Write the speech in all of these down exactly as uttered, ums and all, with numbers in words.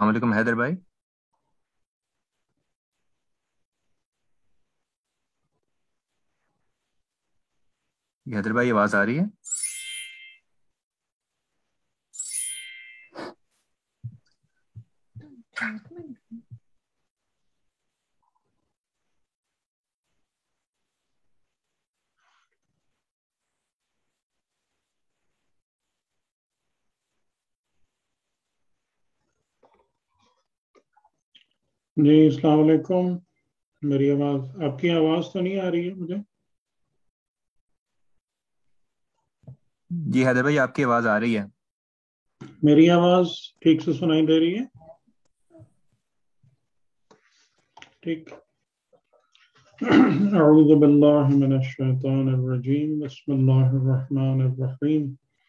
علیکم حیدر بھائی. حیدر بھائی آواز آ رہی ہے؟ جی السلام علیکم. میری آواز آپ کی آواز تو نہیں آ رہی ہے مجھے؟ جی حیدر بھائی آپ کی آواز آ رہی ہے. میری آواز ٹھیک سے سنائی دے رہی ہے؟ ٹھیک. اعوذ باللہ من الشیطان الرجیم بسم اللہ الرحمن الرحیم.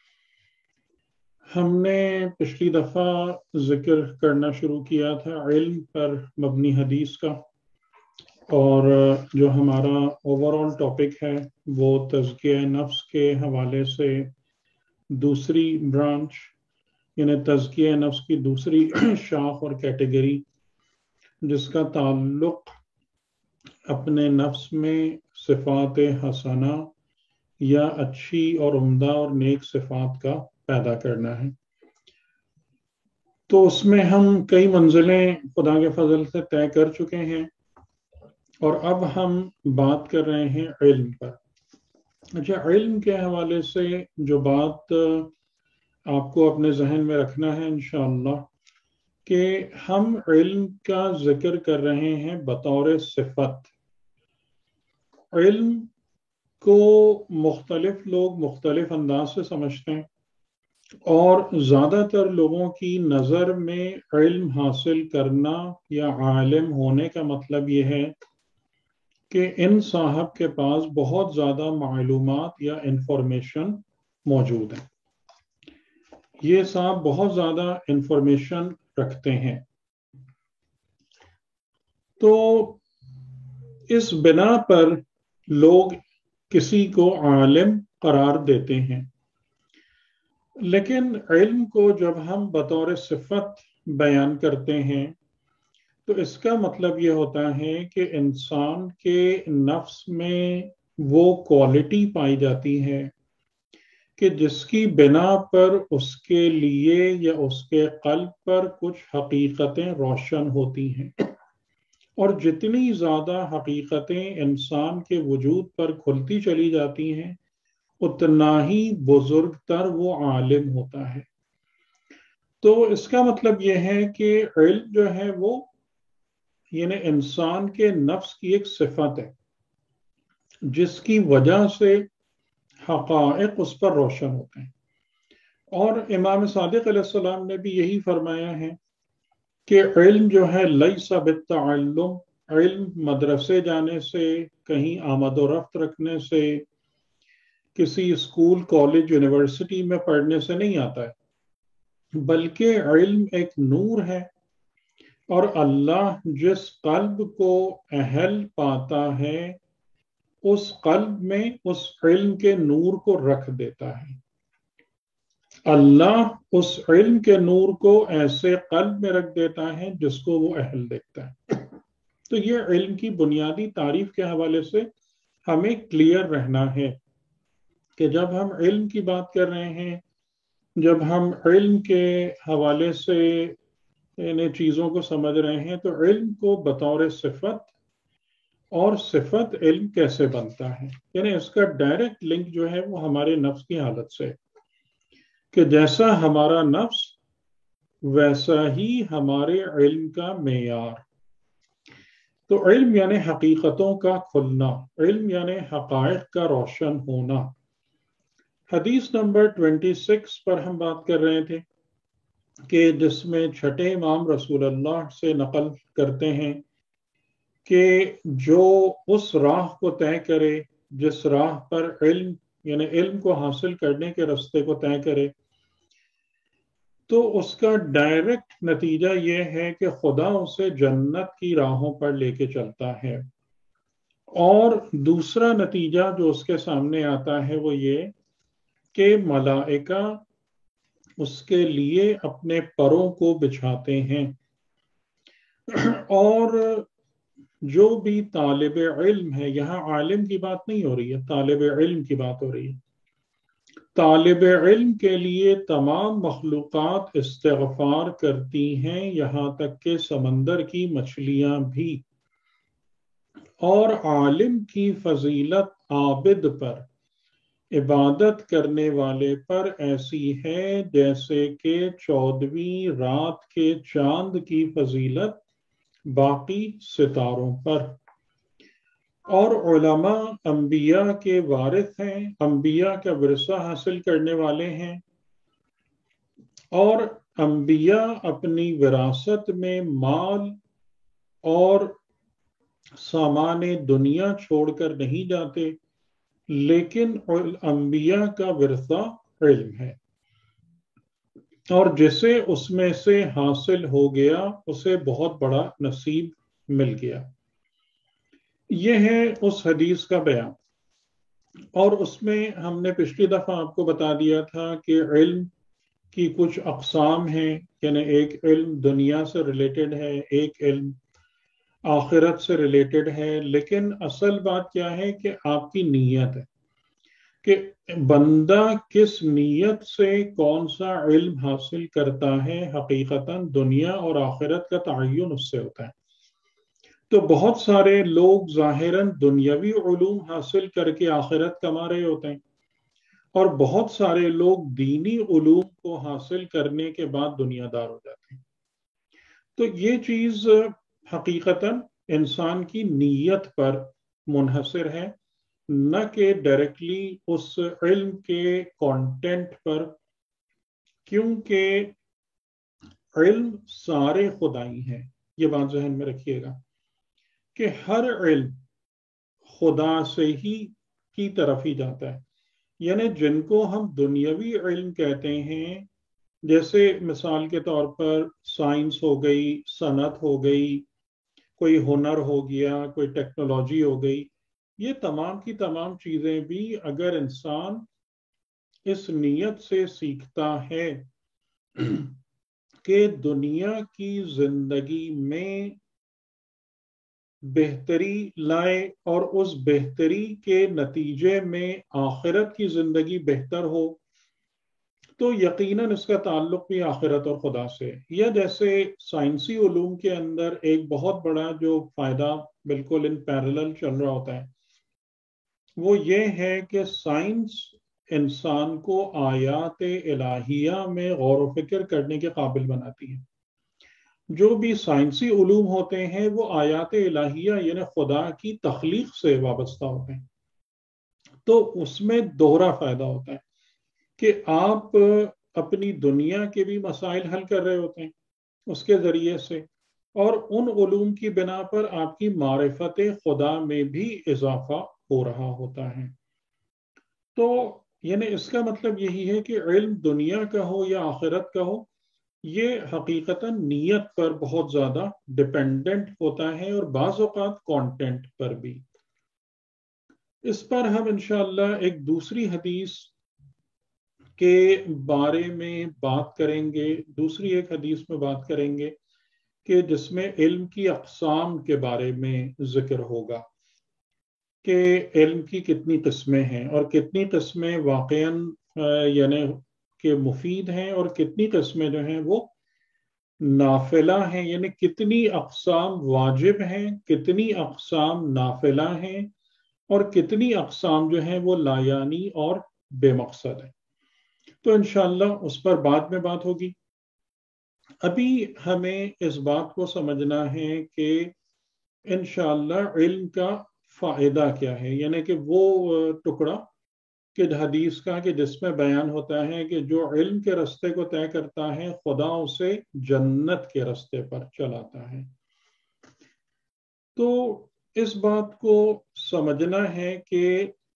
ہم نے پچھلی دفعہ ذکر کرنا شروع کیا تھا علم پر مبنی حدیث کا، اور جو ہمارا اوور آل ٹاپک ہے وہ تزکیہ نفس کے حوالے سے دوسری برانچ، یعنی تزکیہ نفس کی دوسری شاخ اور کیٹیگری، جس کا تعلق اپنے نفس میں صفات حسنہ یا اچھی اور عمدہ اور نیک صفات کا پیدا کرنا ہے. تو اس میں ہم کئی منزلیں خدا کے فضل سے طے کر چکے ہیں، اور اب ہم بات کر رہے ہیں علم پر. اچھا، علم کے حوالے سے جو بات آپ کو اپنے ذہن میں رکھنا ہے انشاءاللہ، کہ ہم علم کا ذکر کر رہے ہیں بطور صفت. علم کو مختلف لوگ مختلف انداز سے سمجھتے ہیں، اور زیادہ تر لوگوں کی نظر میں علم حاصل کرنا یا عالم ہونے کا مطلب یہ ہے کہ ان صاحب کے پاس بہت زیادہ معلومات یا انفارمیشن موجود ہے، یہ صاحب بہت زیادہ انفارمیشن رکھتے ہیں. تو اس بنا پر لوگ کسی کو عالم قرار دیتے ہیں. لیکن علم کو جب ہم بطور صفت بیان کرتے ہیں تو اس کا مطلب یہ ہوتا ہے کہ انسان کے نفس میں وہ کوالٹی پائی جاتی ہے کہ جس کی بنا پر اس کے لیے یا اس کے قلب پر کچھ حقیقتیں روشن ہوتی ہیں، اور جتنی زیادہ حقیقتیں انسان کے وجود پر کھلتی چلی جاتی ہیں اتنا ہی بزرگ تر وہ عالم ہوتا ہے. تو اس کا مطلب یہ ہے کہ علم جو ہے وہ یعنی انسان کے نفس کی ایک صفت ہے جس کی وجہ سے حقائق اس پر روشن ہوتے ہیں. اور امام صادق علیہ السلام نے بھی یہی فرمایا ہے کہ علم جو ہے لیس بالتعلم، علم مدرسے جانے سے، کہیں آمد و رفت رکھنے سے، کسی اسکول کالج یونیورسٹی میں پڑھنے سے نہیں آتا ہے، بلکہ علم ایک نور ہے، اور اللہ جس قلب کو اہل پاتا ہے اس قلب میں اس علم کے نور کو رکھ دیتا ہے. اللہ اس علم کے نور کو ایسے قلب میں رکھ دیتا ہے جس کو وہ اہل دیکھتا ہے. تو یہ علم کی بنیادی تعریف کے حوالے سے ہمیں کلیئر رہنا ہے کہ جب ہم علم کی بات کر رہے ہیں، جب ہم علم کے حوالے سے انہیں چیزوں کو سمجھ رہے ہیں، تو علم کو بطور صفت، اور صفت علم کیسے بنتا ہے، یعنی اس کا ڈائریکٹ لنک جو ہے وہ ہمارے نفس کی حالت سے، کہ جیسا ہمارا نفس ویسا ہی ہمارے علم کا معیار. تو علم یعنی حقیقتوں کا کھلنا، علم یعنی حقائق کا روشن ہونا. حدیث نمبر چھبیس پر ہم بات کر رہے تھے کہ جس میں چھٹے امام رسول اللہ سے نقل کرتے ہیں کہ جو اس راہ کو طے کرے جس راہ پر علم یعنی علم کو حاصل کرنے کے راستے کو طے کرے، تو اس کا ڈائریکٹ نتیجہ یہ ہے کہ خدا اسے جنت کی راہوں پر لے کے چلتا ہے. اور دوسرا نتیجہ جو اس کے سامنے آتا ہے وہ یہ کہ ملائکہ اس کے لیے اپنے پروں کو بچھاتے ہیں اور جو بھی طالب علم ہے، یہاں عالم کی بات نہیں ہو رہی ہے، طالب علم کی بات ہو رہی ہے، طالب علم کے لیے تمام مخلوقات استغفار کرتی ہیں، یہاں تک کہ سمندر کی مچھلیاں بھی، اور عالم کی فضیلت عابد پر، عبادت کرنے والے پر ایسی ہے جیسے کہ چودہویں رات کے چاند کی فضیلت باقی ستاروں پر۔ اور علماء انبیاء کے وارث ہیں، انبیاء کا ورثہ حاصل کرنے والے ہیں، اور انبیاء اپنی وراثت میں مال اور سامان دنیا چھوڑ کر نہیں جاتے، لیکن انبیاء کا ورثہ علم ہے، اور جسے اس میں سے حاصل ہو گیا اسے بہت بڑا نصیب مل گیا۔ یہ ہے اس حدیث کا بیان، اور اس میں ہم نے پچھلی دفعہ آپ کو بتا دیا تھا کہ علم کی کچھ اقسام ہیں، یعنی ایک علم دنیا سے ریلیٹڈ ہے، ایک علم آخرت سے ریلیٹڈ ہے، لیکن اصل بات کیا ہے کہ آپ کی نیت ہے کہ بندہ کس نیت سے کون سا علم حاصل کرتا ہے، حقیقتاً دنیا اور آخرت کا تعین اس سے ہوتا ہے۔ تو بہت سارے لوگ ظاہراً دنیاوی علوم حاصل کر کے آخرت کما رہے ہوتے ہیں، اور بہت سارے لوگ دینی علوم کو حاصل کرنے کے بعد دنیا دار ہو جاتے ہیں۔ تو یہ چیز حقیقتاً انسان کی نیت پر منحصر ہے، نہ کہ ڈائریکٹلی اس علم کے کانٹینٹ پر، کیونکہ علم سارے خدائی ہیں۔ یہ بات ذہن میں رکھیے گا کہ ہر علم خدا سے ہی کی طرف ہی جاتا ہے، یعنی جن کو ہم دنیاوی علم کہتے ہیں، جیسے مثال کے طور پر سائنس ہو گئی، صنعت ہو گئی، کوئی ہنر ہو گیا، کوئی ٹیکنالوجی ہو گئی، یہ تمام کی تمام چیزیں بھی اگر انسان اس نیت سے سیکھتا ہے کہ دنیا کی زندگی میں بہتری لائے اور اس بہتری کے نتیجے میں آخرت کی زندگی بہتر ہو، تو یقیناً اس کا تعلق بھی آخرت اور خدا سے۔ یا جیسے سائنسی علوم کے اندر ایک بہت بڑا جو فائدہ بالکل ان پیرالل چل رہا ہوتا ہے، وہ یہ ہے کہ سائنس انسان کو آیات الہیہ میں غور و فکر کرنے کے قابل بناتی ہے۔ جو بھی سائنسی علوم ہوتے ہیں وہ آیات الہیہ یعنی خدا کی تخلیق سے وابستہ ہوتے ہیں، تو اس میں دوہرا فائدہ ہوتا ہے کہ آپ اپنی دنیا کے بھی مسائل حل کر رہے ہوتے ہیں اس کے ذریعے سے، اور ان علوم کی بنا پر آپ کی معرفت خدا میں بھی اضافہ ہو رہا ہوتا ہے۔ تو یعنی اس کا مطلب یہی ہے کہ علم دنیا کا ہو یا آخرت کا ہو، یہ حقیقتاً نیت پر بہت زیادہ ڈیپینڈنٹ ہوتا ہے، اور بعض اوقات کانٹینٹ پر بھی۔ اس پر ہم انشاءاللہ ایک دوسری حدیث کے بارے میں بات کریں گے، دوسری ایک حدیث میں بات کریں گے کہ جس میں علم کی اقسام کے بارے میں ذکر ہوگا کہ علم کی کتنی قسمیں ہیں، اور کتنی قسمیں واقعاً یعنی کہ مفید ہیں، اور کتنی قسمیں جو ہیں وہ نافلہ ہیں، یعنی کتنی اقسام واجب ہیں، کتنی اقسام نافلہ ہیں، اور کتنی اقسام جو ہیں وہ لایانی اور بے مقصد ہیں۔ تو انشاءاللہ اس پر بعد میں بات ہوگی۔ ابھی ہمیں اس بات کو سمجھنا ہے کہ انشاءاللہ علم کا فائدہ کیا ہے، یعنی کہ وہ ٹکڑا کہ حدیث کا کہ جس میں بیان ہوتا ہے کہ جو علم کے رستے کو طے کرتا ہے خدا اسے جنت کے رستے پر چلاتا ہے۔ تو اس بات کو سمجھنا ہے کہ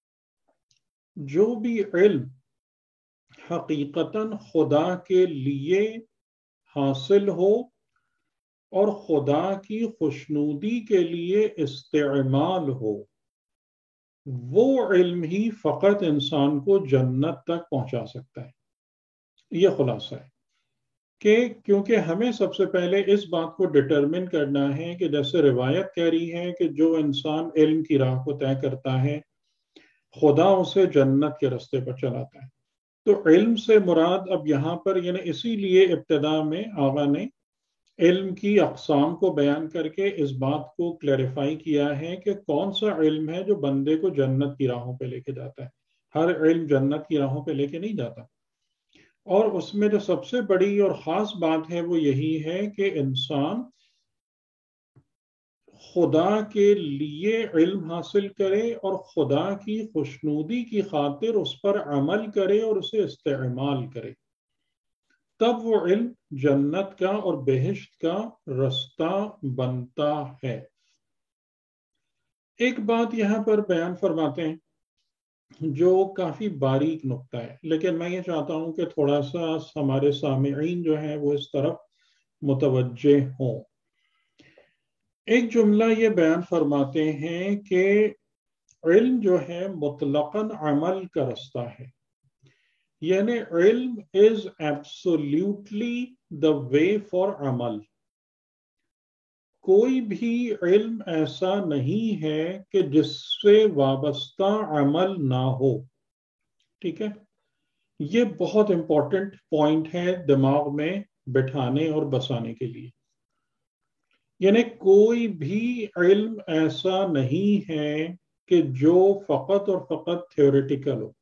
جو بھی علم حقیقتاً خدا کے لیے حاصل ہو اور خدا کی خوشنودی کے لیے استعمال ہو، وہ علم ہی فقط انسان کو جنت تک پہنچا سکتا ہے۔ یہ خلاصہ ہے کہ کیونکہ ہمیں سب سے پہلے اس بات کو ڈٹرمن کرنا ہے کہ جیسے روایت کہہ رہی ہے کہ جو انسان علم کی راہ کو طے کرتا ہے خدا اسے جنت کے راستے پر چلاتا ہے. تو علم سے مراد اب یہاں پر یعنی اسی لیے ابتدا میں آغا نے علم کی اقسام کو بیان کر کے اس بات کو کلیریفائی کیا ہے کہ کون سا علم ہے جو بندے کو جنت کی راہوں پہ لے کے جاتا ہے. ہر علم جنت کی راہوں پہ لے کے نہیں جاتا. اور اس میں جو سب سے بڑی اور خاص بات ہے وہ یہی ہے کہ انسان خدا کے لیے علم حاصل کرے اور خدا کی خوشنودی کی خاطر اس پر عمل کرے اور اسے استعمال کرے. تب وہ علم جنت کا اور بہشت کا رستہ بنتا ہے. ایک بات یہاں پر بیان فرماتے ہیں جو کافی باریک نقطہ ہے، لیکن میں یہ چاہتا ہوں کہ تھوڑا سا ہمارے سامعین جو ہیں وہ اس طرف متوجہ ہوں. ایک جملہ یہ بیان فرماتے ہیں کہ علم جو ہے مطلقاً عمل کا رستہ ہے. یعنی علم is absolutely the way for عمل. کوئی بھی علم ایسا نہیں ہے کہ جس سے وابستہ عمل نہ ہو. ٹھیک ہے، یہ بہت امپورٹنٹ پوائنٹ ہے دماغ میں بٹھانے اور بسانے کے لیے. یعنی کوئی بھی علم ایسا نہیں ہے کہ جو فقط اور فقط تھیوریٹیکل ہو.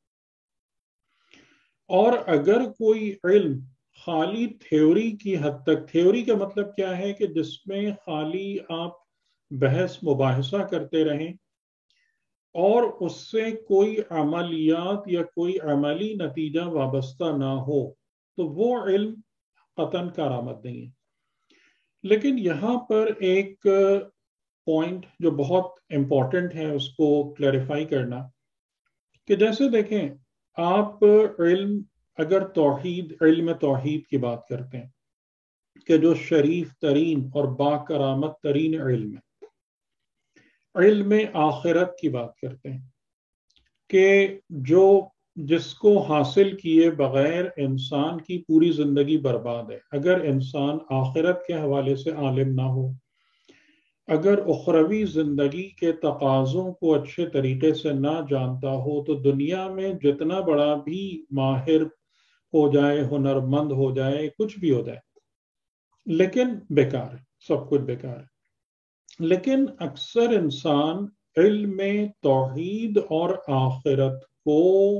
اور اگر کوئی علم خالی تھیوری کی حد تک، تھیوری کا مطلب کیا ہے کہ جس میں خالی آپ بحث مباحثہ کرتے رہیں اور اس سے کوئی عملیات یا کوئی عملی نتیجہ وابستہ نہ ہو، تو وہ علم قطعاً کارآمد نہیں ہے. لیکن یہاں پر ایک پوائنٹ جو بہت امپورٹنٹ ہے اس کو کلیریفائی کرنا، کہ جیسے دیکھیں آپ علم اگر توحید علم توحید کی بات کرتے ہیں کہ جو شریف ترین اور با کرامت ترین علم ہے، علم آخرت کی بات کرتے ہیں کہ جو جس کو حاصل کیے بغیر انسان کی پوری زندگی برباد ہے. اگر انسان آخرت کے حوالے سے عالم نہ ہو، اگر اخروی زندگی کے تقاضوں کو اچھے طریقے سے نہ جانتا ہو، تو دنیا میں جتنا بڑا بھی ماہر ہو جائے، ہنرمند ہو جائے، کچھ بھی ہو جائے، لیکن بیکار ہے، سب کچھ بیکار ہے. لیکن اکثر انسان علم توحید اور آخرت کو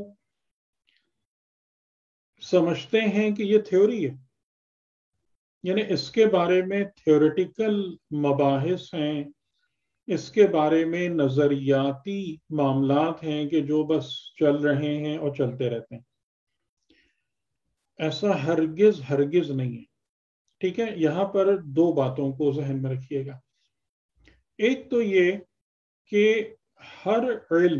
سمجھتے ہیں کہ یہ تھیوری ہے. یعنی اس کے بارے میں تھیوریٹیکل مباحث ہیں، اس کے بارے میں نظریاتی معاملات ہیں کہ جو بس چل رہے ہیں اور چلتے رہتے ہیں. ایسا ہرگز ہرگز نہیں ہے. ٹھیک ہے، یہاں پر دو باتوں کو ذہن میں رکھیے گا. ایک تو یہ کہ ہر علم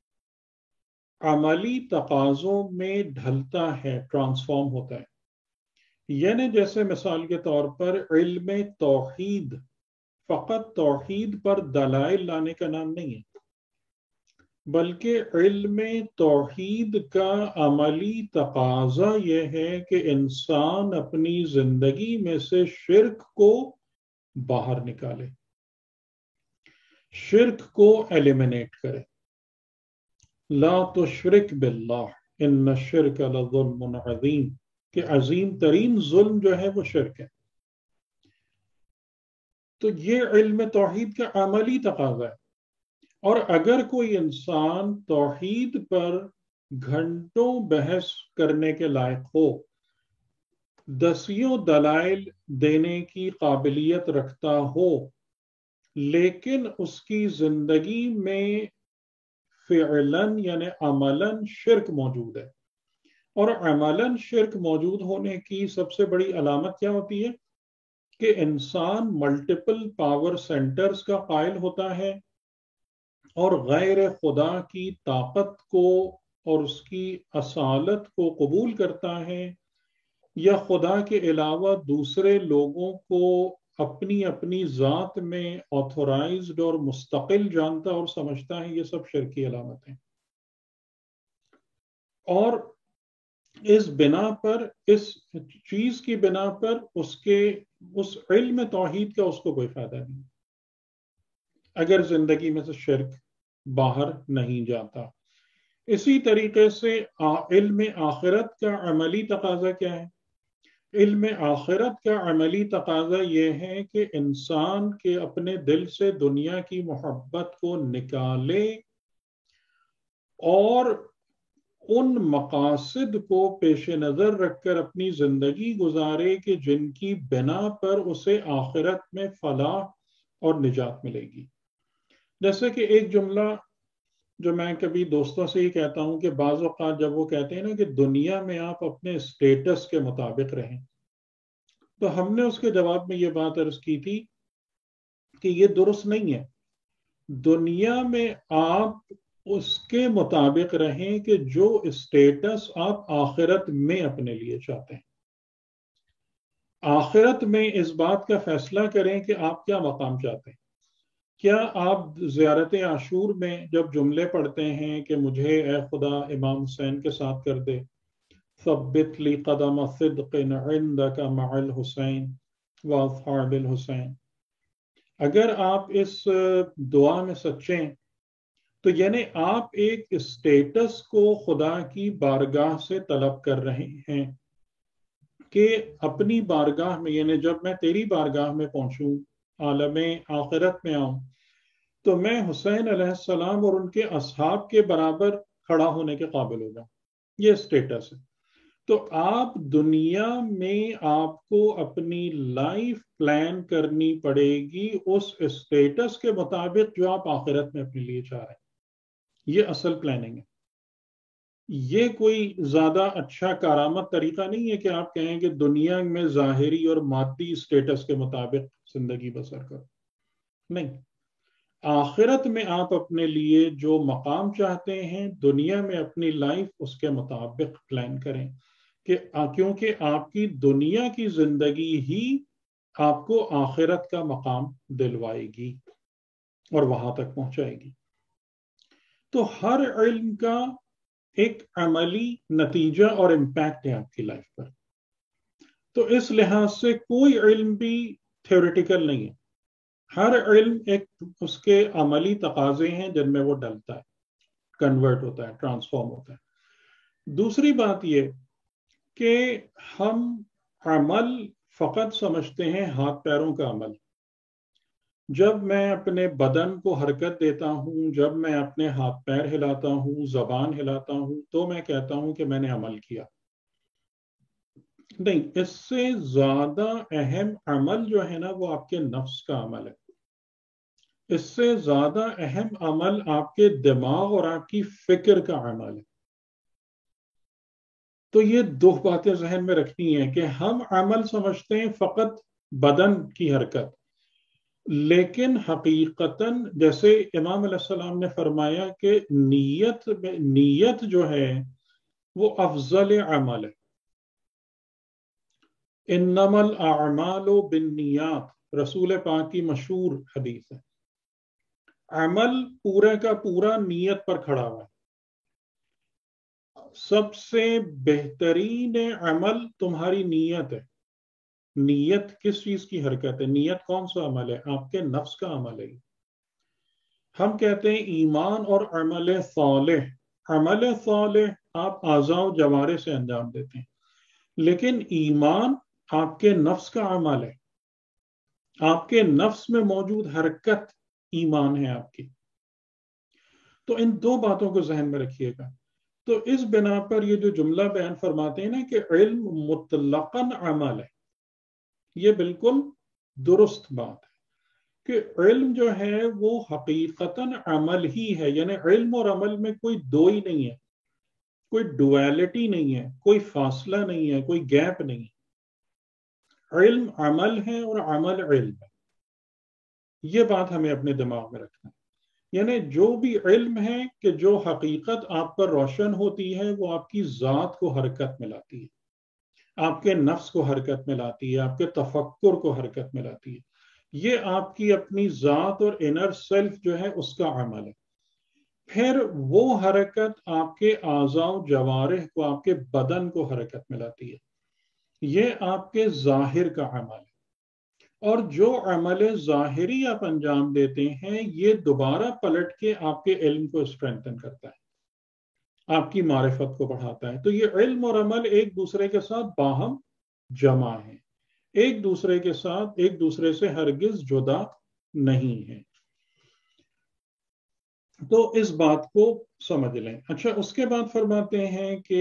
عملی تقاضوں میں ڈھلتا ہے، ٹرانسفارم ہوتا ہے. یعنی جیسے مثال کے طور پر علم توحید فقط توحید پر دلائل لانے کا نام نہیں ہے، بلکہ علم توحید کا عملی تقاضا یہ ہے کہ انسان اپنی زندگی میں سے شرک کو باہر نکالے، شرک کو ایلیمنیٹ کرے. لا تشرک باللہ ان الشرک لظلم عظیم، کہ عظیم ترین ظلم جو ہے وہ شرک ہے. تو یہ علم توحید کا عملی تقاضا ہے. اور اگر کوئی انسان توحید پر گھنٹوں بحث کرنے کے لائق ہو، دسیوں دلائل دینے کی قابلیت رکھتا ہو، لیکن اس کی زندگی میں فعلاً یعنی عملاً شرک موجود ہے، اور عملاً شرک موجود ہونے کی سب سے بڑی علامت کیا ہوتی ہے کہ انسان ملٹیپل پاور سینٹرز کا قائل ہوتا ہے اور غیر خدا کی طاقت کو اور اس کی اصالت کو قبول کرتا ہے، یا خدا کے علاوہ دوسرے لوگوں کو اپنی اپنی ذات میں آتھورائزڈ اور مستقل جانتا اور سمجھتا ہے. یہ سب شرک کی علامت ہیں. اور اس بنا پر، اس چیز کی بنا پر اس کے اس علم توحید کا اس کو کوئی فائدہ نہیں اگر زندگی میں سے شرک باہر نہیں جاتا۔ اسی طریقے سے علم آخرت کا عملی تقاضا کیا ہے؟ علم آخرت کا عملی تقاضا یہ ہے کہ انسان کے اپنے دل سے دنیا کی محبت کو نکالے اور ان مقاصد کو پیش نظر رکھ کر اپنی زندگی گزارے کہ جن کی بنا پر اسے آخرت میں فلاح اور نجات ملے گی۔ جیسے کہ ایک جملہ جو میں کبھی دوستوں سے ہی کہتا ہوں کہ بعض اوقات جب وہ کہتے ہیں نا کہ دنیا میں آپ اپنے اسٹیٹس کے مطابق رہیں، تو ہم نے اس کے جواب میں یہ بات عرض کی تھی کہ یہ درست نہیں ہے۔ دنیا میں آپ اس کے مطابق رہیں کہ جو اسٹیٹس آپ آخرت میں اپنے لیے چاہتے ہیں۔ آخرت میں اس بات کا فیصلہ کریں کہ آپ کیا مقام چاہتے ہیں۔ کیا آپ زیارت عاشور میں جب جملے پڑھتے ہیں کہ مجھے اے خدا امام حسین کے ساتھ کر دے، ثبت لی قدم صدق عندک مع الحسین واصحاب الحسین، اگر آپ اس دعا میں سچے ہیں تو یعنی آپ ایک اسٹیٹس کو خدا کی بارگاہ سے طلب کر رہے ہیں کہ اپنی بارگاہ میں، یعنی جب میں تیری بارگاہ میں پہنچوں، عالم آخرت میں آؤں، تو میں حسین علیہ السلام اور ان کے اصحاب کے برابر کھڑا ہونے کے قابل ہو جاؤں۔ یہ اسٹیٹس ہے۔ تو آپ دنیا میں آپ کو اپنی لائف پلان کرنی پڑے گی اس اسٹیٹس کے مطابق جو آپ آخرت میں اپنے لیے چاہ رہے ہیں۔ یہ اصل پلاننگ ہے۔ یہ کوئی زیادہ اچھا کارآمد طریقہ نہیں ہے کہ آپ کہیں کہ دنیا میں ظاہری اور مادی اسٹیٹس کے مطابق زندگی بسر کرو۔ نہیں، آخرت میں آپ اپنے لیے جو مقام چاہتے ہیں، دنیا میں اپنی لائف اس کے مطابق پلان کریں، کہ کیونکہ آپ کی دنیا کی زندگی ہی آپ کو آخرت کا مقام دلوائے گی اور وہاں تک پہنچائے گی۔ تو ہر علم کا ایک عملی نتیجہ اور امپیکٹ ہے آپ کی لائف پر۔ تو اس لحاظ سے کوئی علم بھی تھیوریٹیکل نہیں ہے۔ ہر علم ایک اس کے عملی تقاضے ہیں جن میں وہ ڈلتا ہے، کنورٹ ہوتا ہے، ٹرانسفارم ہوتا ہے۔ دوسری بات یہ کہ ہم عمل فقط سمجھتے ہیں ہاتھ پیروں کا عمل۔ جب میں اپنے بدن کو حرکت دیتا ہوں، جب میں اپنے ہاتھ پیر ہلاتا ہوں، زبان ہلاتا ہوں، تو میں کہتا ہوں کہ میں نے عمل کیا۔ نہیں، اس سے زیادہ اہم عمل جو ہے نا وہ آپ کے نفس کا عمل ہے۔ اس سے زیادہ اہم عمل آپ کے دماغ اور آپ کی فکر کا عمل ہے۔ تو یہ دو باتیں ذہن میں رکھنی ہے کہ ہم عمل سمجھتے ہیں فقط بدن کی حرکت، لیکن حقیقتاً جیسے امام علیہ السلام نے فرمایا کہ نیت نیت جو ہے وہ افضل عمل ہے۔ انما الاعمال بالنیات، رسول پاک کی مشہور حدیث ہے۔ عمل پورے کا پورا نیت پر کھڑا ہوا ہے۔ سب سے بہترین عمل تمہاری نیت ہے۔ نیت کس چیز کی حرکت ہے؟ نیت کون سا عمل ہے؟ آپ کے نفس کا عمل ہے۔ ہم کہتے ہیں ایمان اور عمل صالح۔ عمل صالح آپ اعضاء و جوارح سے انجام دیتے ہیں، لیکن ایمان آپ کے نفس کا عمل ہے۔ آپ کے نفس میں موجود حرکت ایمان ہے آپ کی۔ تو ان دو باتوں کو ذہن میں رکھیے گا۔ تو اس بنا پر یہ جو جملہ بیان فرماتے ہیں نا کہ علم مطلقاً عمل ہے، یہ بالکل درست بات ہے کہ علم جو ہے وہ حقیقتاً عمل ہی ہے۔ یعنی علم اور عمل میں کوئی دو ہی نہیں ہے، کوئی ڈویلٹی نہیں ہے، کوئی فاصلہ نہیں ہے، کوئی گیپ نہیں ہے۔ علم عمل ہے اور عمل علم ہے۔ یہ بات ہمیں اپنے دماغ میں رکھنا ہے۔ یعنی جو بھی علم ہے کہ جو حقیقت آپ پر روشن ہوتی ہے وہ آپ کی ذات کو حرکت میں لاتی ہے، آپ کے نفس کو حرکت میں لاتی ہے، آپ کے تفکر کو حرکت میں لاتی ہے۔ یہ آپ کی اپنی ذات اور انر سیلف جو ہے اس کا عمل ہے۔ پھر وہ حرکت آپ کے اعضاء و جوارح کو، آپ کے بدن کو حرکت میں لاتی ہے. یہ آپ کے ظاہر کا عمل ہے. اور جو عمل ظاہری آپ انجام دیتے ہیں یہ دوبارہ پلٹ کے آپ کے علم کو اسٹرینتھن کرتا ہے، آپ کی معرفت کو بڑھاتا ہے. تو یہ علم اور عمل ایک دوسرے کے ساتھ باہم جمع ہیں، ایک دوسرے کے ساتھ ایک دوسرے سے ہرگز جدا نہیں ہیں. تو اس بات کو سمجھ لیں. اچھا، اس کے بعد فرماتے ہیں کہ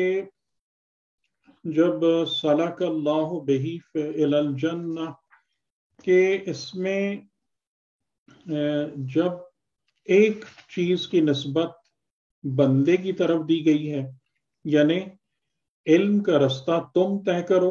جب سلک اللہ بہ الی الجنہ، کہ اس میں جب ایک چیز کی نسبت بندے کی طرف دی گئی ہے، یعنی علم کا رستہ تم طے کرو،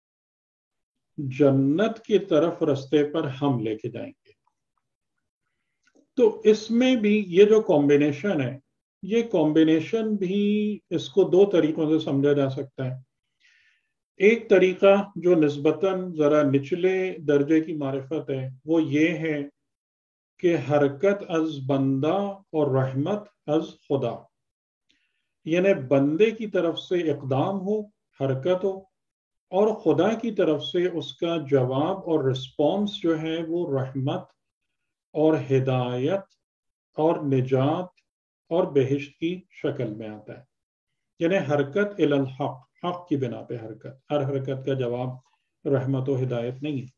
جنت کی طرف رستے پر ہم لے کے جائیں گے. تو اس میں بھی یہ جو کمبینیشن ہے، یہ کمبینیشن بھی اس کو دو طریقوں سے سمجھا جا سکتا ہے. ایک طریقہ جو نسبتاً ذرا نچلے درجے کی معرفت ہے وہ یہ ہے کہ حرکت از بندہ اور رحمت از خدا، یعنی بندے کی طرف سے اقدام ہو، حرکت ہو، اور خدا کی طرف سے اس کا جواب اور رسپانس جو ہے وہ رحمت اور ہدایت اور نجات اور بہشت کی شکل میں آتا ہے. یعنی حرکت الی الحق، حق کی بنا پہ حرکت. ہر حرکت کا جواب رحمت و ہدایت نہیں ہے.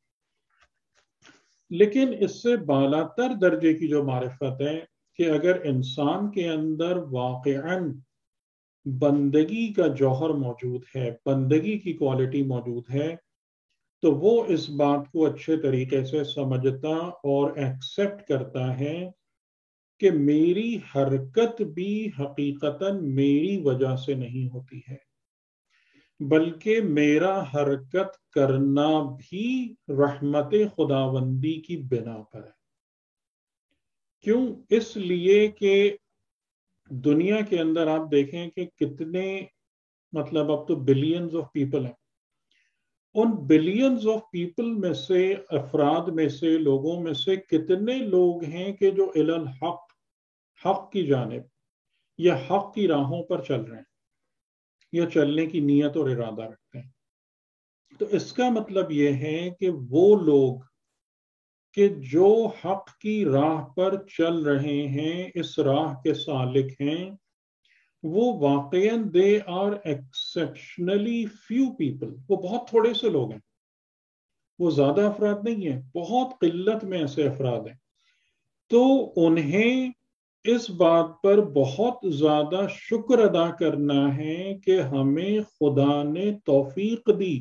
لیکن اس سے بالاتر درجے کی جو معرفت ہے کہ اگر انسان کے اندر واقعاً بندگی کا جوہر موجود ہے، بندگی کی کوالٹی موجود ہے، تو وہ اس بات کو اچھے طریقے سے سمجھتا اور ایکسیپٹ کرتا ہے کہ میری حرکت بھی حقیقتاً میری وجہ سے نہیں ہوتی ہے، بلکہ میرا حرکت کرنا بھی رحمت خداوندی کی بنا پر ہے. کیوں؟ اس لیے کہ دنیا کے اندر آپ دیکھیں کہ کتنے، مطلب اب تو بلینز آف پیپل ہیں، ان بلینز آف پیپل میں سے، افراد میں سے، لوگوں میں سے کتنے لوگ ہیں کہ جو الی الحق، حق کی جانب یا حق کی راہوں پر چل رہے ہیں یا چلنے کی نیت اور ارادہ رکھتے ہیں. تو اس کا مطلب یہ ہے کہ وہ لوگ کہ جو حق کی راہ پر چل رہے ہیں، اس راہ کے سالک ہیں، وہ واقعاً they are exceptionally few people, وہ بہت تھوڑے سے لوگ ہیں، وہ زیادہ افراد نہیں ہیں، بہت قلت میں ایسے افراد ہیں. تو انہیں اس بات پر بہت زیادہ شکر ادا کرنا ہے کہ ہمیں خدا نے توفیق دی،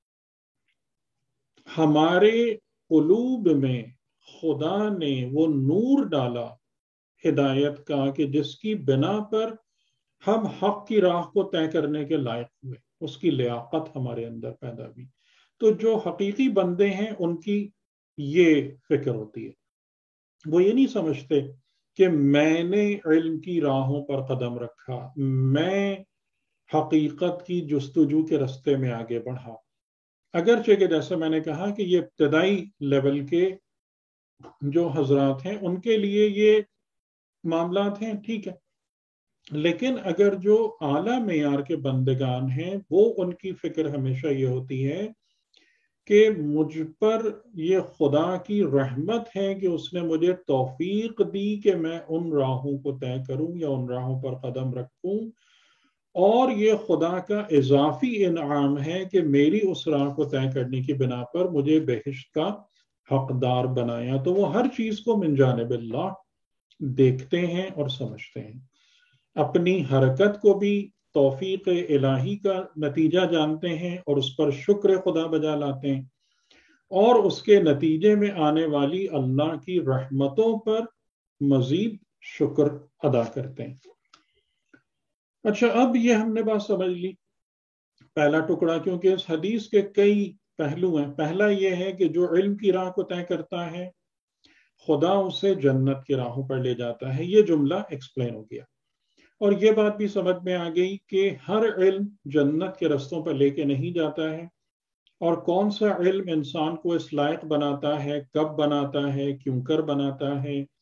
ہمارے قلوب میں خدا نے وہ نور ڈالا ہدایت کا کہ جس کی بنا پر ہم حق کی راہ کو طے کرنے کے لائق ہوئے، اس کی لیاقت ہمارے اندر پیدا ہوئی. تو جو حقیقی بندے ہیں ان کی یہ فکر ہوتی ہے، وہ یہ نہیں سمجھتے کہ میں نے علم کی راہوں پر قدم رکھا، میں حقیقت کی جستجو کے رستے میں آگے بڑھا. اگرچہ کہ جیسے میں نے کہا کہ یہ ابتدائی لیول کے جو حضرات ہیں ان کے لیے یہ معاملات ہیں، ٹھیک ہے، لیکن اگر جو اعلیٰ معیار کے بندگان ہیں وہ ان کی فکر ہمیشہ یہ ہوتی ہے کہ مجھ پر یہ خدا کی رحمت ہے کہ اس نے مجھے توفیق دی کہ میں ان راہوں کو طے کروں یا ان راہوں پر قدم رکھوں، اور یہ خدا کا اضافی انعام ہے کہ میری اس راہ کو طے کرنے کی بنا پر مجھے بہشت کا حقدار بنایا. تو وہ ہر چیز کو من جانب اللہ دیکھتے ہیں اور سمجھتے ہیں، اپنی حرکت کو بھی توفیق الہی کا نتیجہ جانتے ہیں اور اس پر شکر خدا بجا لاتے ہیں، اور اس کے نتیجے میں آنے والی اللہ کی رحمتوں پر مزید شکر ادا کرتے ہیں. اچھا، اب یہ ہم نے بات سمجھ لی، پہلا ٹکڑا، کیونکہ اس حدیث کے کئی پہلو ہیں. پہلا یہ ہے کہ جو علم کی راہ کو طے کرتا ہے خدا اسے جنت کی راہوں پر لے جاتا ہے. یہ جملہ ایکسپلین ہو گیا، اور یہ بات بھی سمجھ میں آ گئی کہ ہر علم جنت کے رستوں پر لے کے نہیں جاتا ہے، اور کون سا علم انسان کو اس لائق بناتا ہے، کب بناتا ہے، کیوں کر بناتا ہے،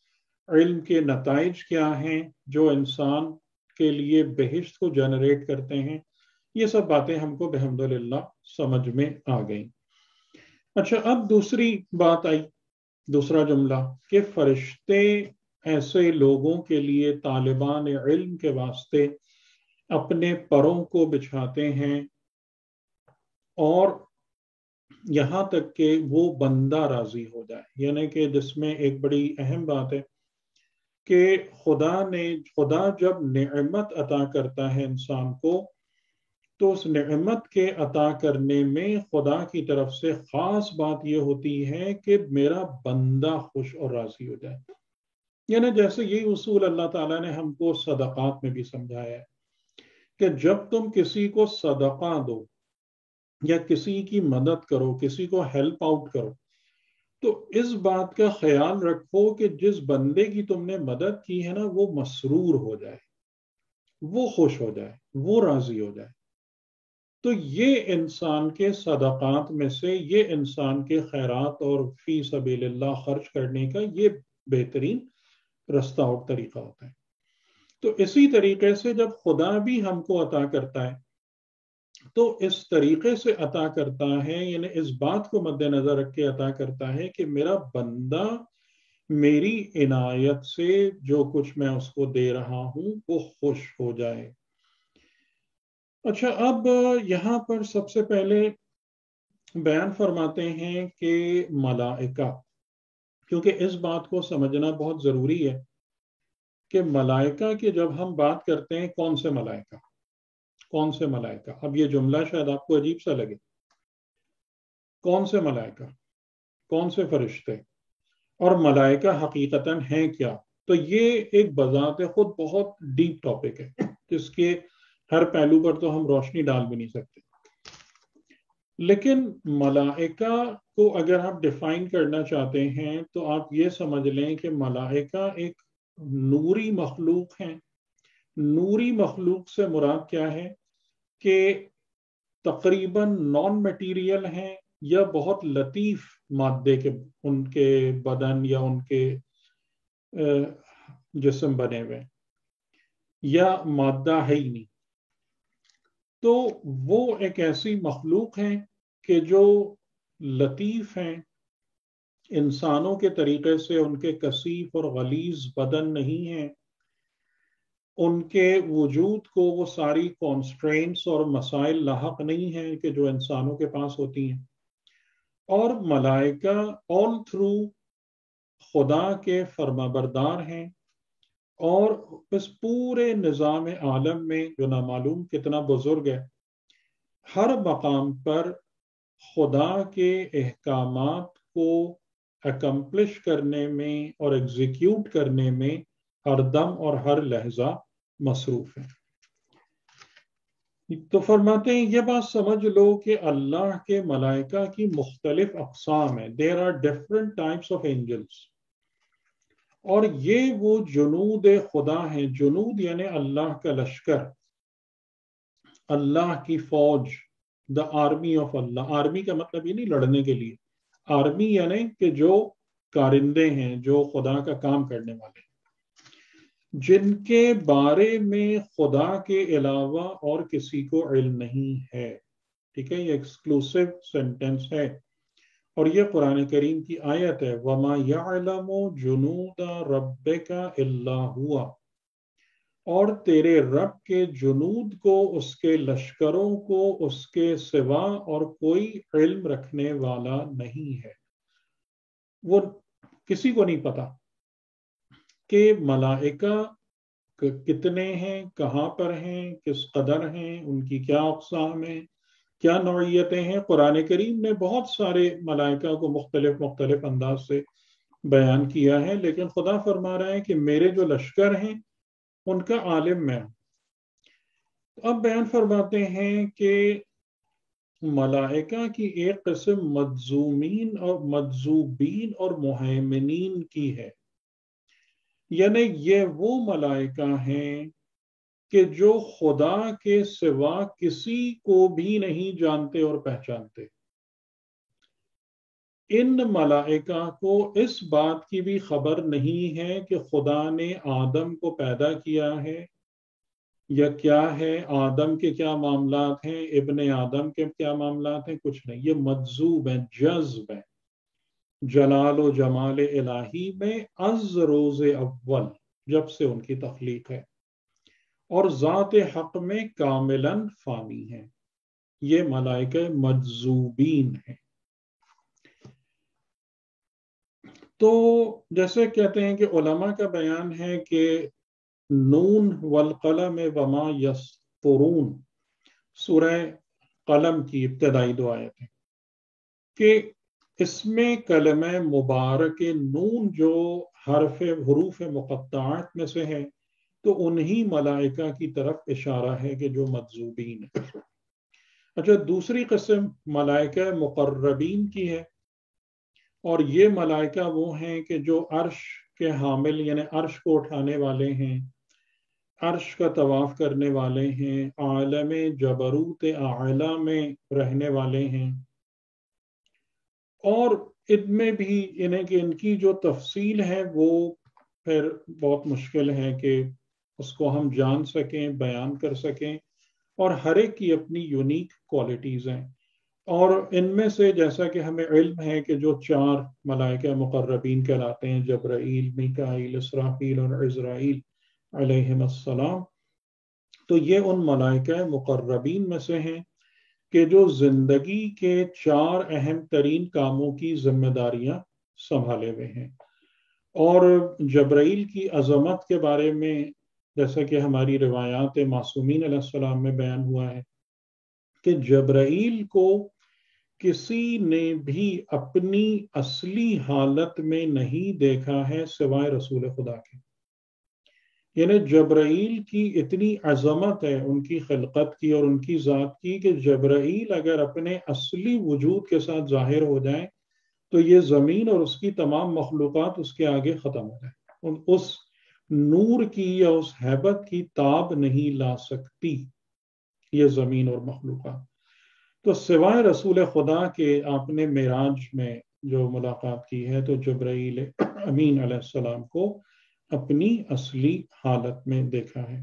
علم کے نتائج کیا ہیں جو انسان کے لیے بہشت کو جنریٹ کرتے ہیں، یہ سب باتیں ہم کو بحمدللہ سمجھ میں آ گئیں۔ اچھا، اب دوسری بات آئی، دوسرا جملہ کہ فرشتے ایسے لوگوں کے لیے، طالبان علم کے واسطے اپنے پروں کو بچھاتے ہیں، اور یہاں تک کہ وہ بندہ راضی ہو جائے، یعنی کہ جس میں ایک بڑی اہم بات ہے کہ خدا نے خدا جب نعمت عطا کرتا ہے انسان کو، تو اس نعمت کے عطا کرنے میں خدا کی طرف سے خاص بات یہ ہوتی ہے کہ میرا بندہ خوش اور راضی ہو جائے۔ یعنی جیسے یہی اصول اللہ تعالیٰ نے ہم کو صدقات میں بھی سمجھایا ہے کہ جب تم کسی کو صدقہ دو یا کسی کی مدد کرو، کسی کو ہیلپ آؤٹ کرو، تو اس بات کا خیال رکھو کہ جس بندے کی تم نے مدد کی ہے نا، وہ مسرور ہو جائے، وہ خوش ہو جائے، وہ راضی ہو جائے۔ تو یہ انسان کے صدقات میں سے، یہ انسان کے خیرات اور فی سبیل اللہ خرچ کرنے کا یہ بہترین رستہ اور طریقہ ہوتا ہے۔ تو اسی طریقے سے جب خدا بھی ہم کو عطا کرتا ہے تو اس طریقے سے عطا کرتا ہے، یعنی اس بات کو مد نظر رکھ کے عطا کرتا ہے کہ میرا بندہ میری عنایت سے جو کچھ میں اس کو دے رہا ہوں وہ خوش ہو جائے۔ اچھا، اب یہاں پر سب سے پہلے بیان فرماتے ہیں کہ ملائکہ، کیونکہ اس بات کو سمجھنا بہت ضروری ہے کہ ملائکہ کی جب ہم بات کرتے ہیں، کون سے ملائکہ کون سے ملائکہ اب یہ جملہ شاید آپ کو عجیب سا لگے، کون سے ملائکہ، کون سے فرشتے، اور ملائکہ حقیقتاً ہیں کیا؟ تو یہ ایک بذات خود بہت ڈیپ ٹاپک ہے، جس کے ہر پہلو پر تو ہم روشنی ڈال بھی نہیں سکتے۔ لیکن ملائکہ کو اگر آپ ڈیفائن کرنا چاہتے ہیں تو آپ یہ سمجھ لیں کہ ملائکہ ایک نوری مخلوق ہیں۔ نوری مخلوق سے مراد کیا ہے کہ تقریباً نان میٹیریل ہیں یا بہت لطیف مادے کے ان کے بدن یا ان کے جسم بنے ہوئے، یا مادہ ہے ہی نہیں۔ تو وہ ایک ایسی مخلوق ہیں کہ جو لطیف ہیں، انسانوں کے طریقے سے ان کے کثیف اور غلیظ بدن نہیں ہیں، ان کے وجود کو وہ ساری کانسٹرینٹس اور مسائل لاحق نہیں ہیں کہ جو انسانوں کے پاس ہوتی ہیں۔ اور ملائکہ آل تھرو خدا کے فرما بردار ہیں، اور اس پورے نظام عالم میں جو نامعلوم کتنا بزرگ ہے، ہر مقام پر خدا کے احکامات کو اکمپلش کرنے میں اور ایگزیکیوٹ کرنے میں ہر دم اور ہر لحظہ مصروف ہے۔ تو فرماتے ہیں یہ بات سمجھ لو کہ اللہ کے ملائکہ کی مختلف اقسام ہیں۔ There are different types of angels، اور یہ وہ جنود خدا ہیں۔ جنود یعنی اللہ کا لشکر، اللہ کی فوج، the army of Allah. Army کا مطلب یہ نہیں لڑنے کے لیے، آرمی یعنی کہ جو کارندے ہیں، جو خدا کا کام کرنے والے ہیں، جن کے بارے میں خدا کے علاوہ اور کسی کو علم نہیں ہے۔ ٹھیک ہے، یہ ایکسکلوسیو سینٹنس ہے، اور یہ قرآن کریم کی آیت ہے، وَمَا يَعْلَمُ جُنُودَ رَبِّكَ إِلَّا هُوَ، اور تیرے رب کے جنود کو، اس کے لشکروں کو، اس کے سوا اور کوئی علم رکھنے والا نہیں ہے۔ وہ کسی کو نہیں پتا کہ ملائکہ کتنے ہیں، کہاں پر ہیں، کس قدر ہیں، ان کی کیا اقسام ہیں، کیا نوعیتیں ہیں۔ قرآن کریم نے بہت سارے ملائکہ کو مختلف مختلف انداز سے بیان کیا ہے، لیکن خدا فرما رہا ہے کہ میرے جو لشکر ہیں ان کا عالم میں ہوں۔ اب بیان فرماتے ہیں کہ ملائکہ کی ایک قسم مجزومین اور مجذوبین اور مہیمنین کی ہے، یعنی یہ وہ ملائکہ ہیں کہ جو خدا کے سوا کسی کو بھی نہیں جانتے اور پہچانتے۔ ان ملائکہ کو اس بات کی بھی خبر نہیں ہے کہ خدا نے آدم کو پیدا کیا ہے یا کیا ہے، آدم کے کیا معاملات ہیں، ابن آدم کے کیا معاملات ہیں، کچھ نہیں. یہ مجذوب ہیں، جذب ہیں جلال و جمال الہی میں از روز اول، جب سے ان کی تخلیق ہے، اور ذات حق میں کاملاً فانی ہے. یہ ملائکہ مجذوبین ہیں. تو جیسے کہتے ہیں کہ علماء کا بیان ہے کہ نون والقلم وما یسطرون سورہ قلم کی ابتدائی دو آیت ہے کہ اس میں کلمہ مبارک نون جو حرف حروف مقطعات میں سے ہے، تو انہی ملائکہ کی طرف اشارہ ہے کہ جو مجذوبین ہے. اچھا، دوسری قسم ملائکہ مقربین کی ہے، اور یہ ملائکہ وہ ہیں کہ جو عرش کے حامل، یعنی عرش کو اٹھانے والے ہیں، عرش کا طواف کرنے والے ہیں، عالم جبروت اعلی میں رہنے والے ہیں. اور ان میں بھی انہیں کہ ان کی جو تفصیل ہے وہ پھر بہت مشکل ہے کہ اس کو ہم جان سکیں، بیان کر سکیں، اور ہر ایک کی اپنی یونیک کوالٹیز ہیں. اور ان میں سے جیسا کہ ہمیں علم ہے کہ جو چار ملائکہ مقربین کہلاتے ہیں، جبرائیل، میکائیل، اسرافیل اور عزرائیل علیہم السلام، تو یہ ان ملائکہ مقربین میں سے ہیں کہ جو زندگی کے چار اہم ترین کاموں کی ذمہ داریاں سنبھالے ہوئے ہیں. اور جبرائیل کی عظمت کے بارے میں جیسا کہ ہماری روایات معصومین علیہ السلام میں بیان ہوا ہے کہ جبرائیل کو کسی نے بھی اپنی اصلی حالت میں نہیں دیکھا ہے سوائے رسول خدا کے. یعنی جبرائیل کی اتنی عظمت ہے ان کی خلقت کی اور ان کی ذات کی کہ جبرائیل اگر اپنے اصلی وجود کے ساتھ ظاہر ہو جائیں تو یہ زمین اور اس کی تمام مخلوقات اس کے آگے ختم ہو جائیں. اس نور کی یا اس ہیبت کی تاب نہیں لا سکتی یہ زمین اور مخلوقات. تو سوائے رسول خدا کے آپ نے معراج میں جو ملاقات کی ہے تو جبرائیل امین علیہ السلام کو اپنی اصلی حالت میں دیکھا ہے.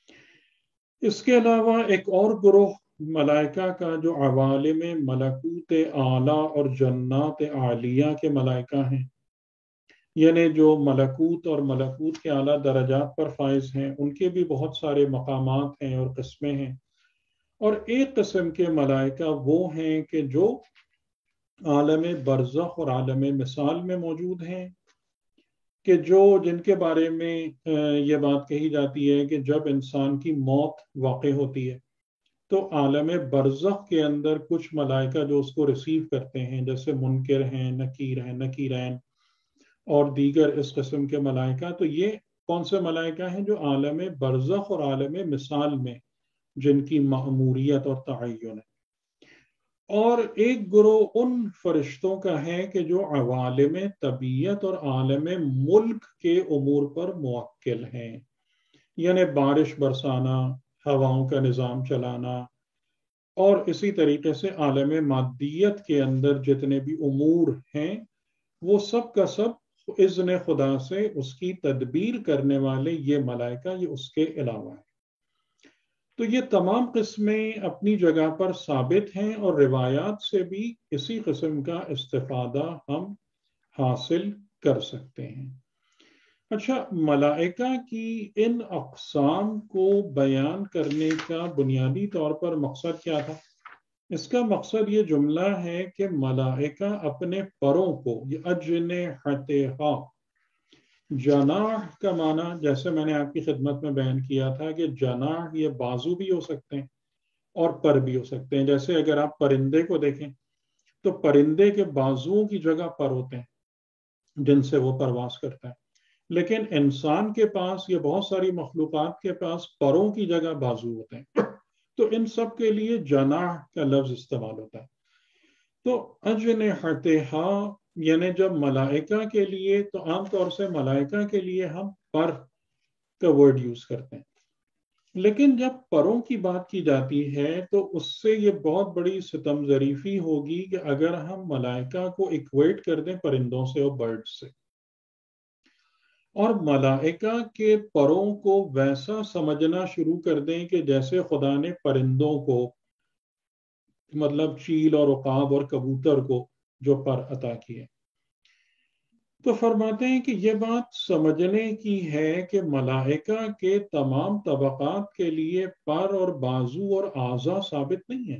اس کے علاوہ ایک اور گروہ ملائکہ کا جو عوالم ملکوت اعلیٰ اور جنات عالیہ کے ملائکہ ہیں، یعنی جو ملکوت اور ملکوت کے اعلیٰ درجات پر فائز ہیں، ان کے بھی بہت سارے مقامات ہیں اور قسمیں ہیں. اور ایک قسم کے ملائکہ وہ ہیں کہ جو عالم برزخ اور عالم مثال میں موجود ہیں، کہ جو جن کے بارے میں یہ بات کہی جاتی ہے کہ جب انسان کی موت واقع ہوتی ہے تو عالم برزخ کے اندر کچھ ملائکہ جو اس کو ریسیو کرتے ہیں، جیسے منکر ہیں، نکیر ہیں، نکیرین اور دیگر اس قسم کے ملائکہ. تو یہ کون سے ملائکہ ہیں؟ جو عالم برزخ اور عالم مثال میں جن کی مأموریت اور تعین ہے. اور ایک گروہ ان فرشتوں کا ہے کہ جو عوالم طبیعت اور عالم ملک کے امور پر موکل ہیں، یعنی بارش برسانا، ہواؤں کا نظام چلانا، اور اسی طریقے سے عالم مادیت کے اندر جتنے بھی امور ہیں وہ سب کا سب اذن خدا سے اس کی تدبیر کرنے والے یہ ملائکہ، یہ اس کے علاوہ ہیں. تو یہ تمام قسمیں اپنی جگہ پر ثابت ہیں اور روایات سے بھی اسی قسم کا استفادہ ہم حاصل کر سکتے ہیں. اچھا، ملائکہ کی ان اقسام کو بیان کرنے کا بنیادی طور پر مقصد کیا تھا؟ اس کا مقصد یہ جملہ ہے کہ ملائکہ اپنے پروں کو، یہ اجنحتہا، جناح کا معنی جیسے میں نے آپ کی خدمت میں بیان کیا تھا کہ جناح یہ بازو بھی ہو سکتے ہیں اور پر بھی ہو سکتے ہیں. جیسے اگر آپ پرندے کو دیکھیں تو پرندے کے بازوؤں کی جگہ پر ہوتے ہیں جن سے وہ پرواز کرتا ہے، لیکن انسان کے پاس یا بہت ساری مخلوقات کے پاس پروں کی جگہ بازو ہوتے ہیں. تو ان سب کے لیے جناح کا لفظ استعمال ہوتا ہے. تو اجنحتہا یعنی جب ملائکہ کے لیے، تو عام طور سے ملائکہ کے لیے ہم پر کا ورڈ یوز کرتے ہیں، لیکن جب پروں کی بات کی جاتی ہے تو اس سے یہ بہت بڑی ستم ظریفی ہوگی کہ اگر ہم ملائکہ کو ایکویٹ کر دیں پرندوں سے اور برڈ سے، اور ملائکہ کے پروں کو ویسا سمجھنا شروع کر دیں کہ جیسے خدا نے پرندوں کو، مطلب چیل اور عقاب اور کبوتر کو جو پر عطا کیے، تو فرماتے ہیں کہ یہ بات سمجھنے کی ہے کہ ملائکہ کے تمام طبقات کے لیے پر اور بازو اور اعضا ثابت نہیں ہے،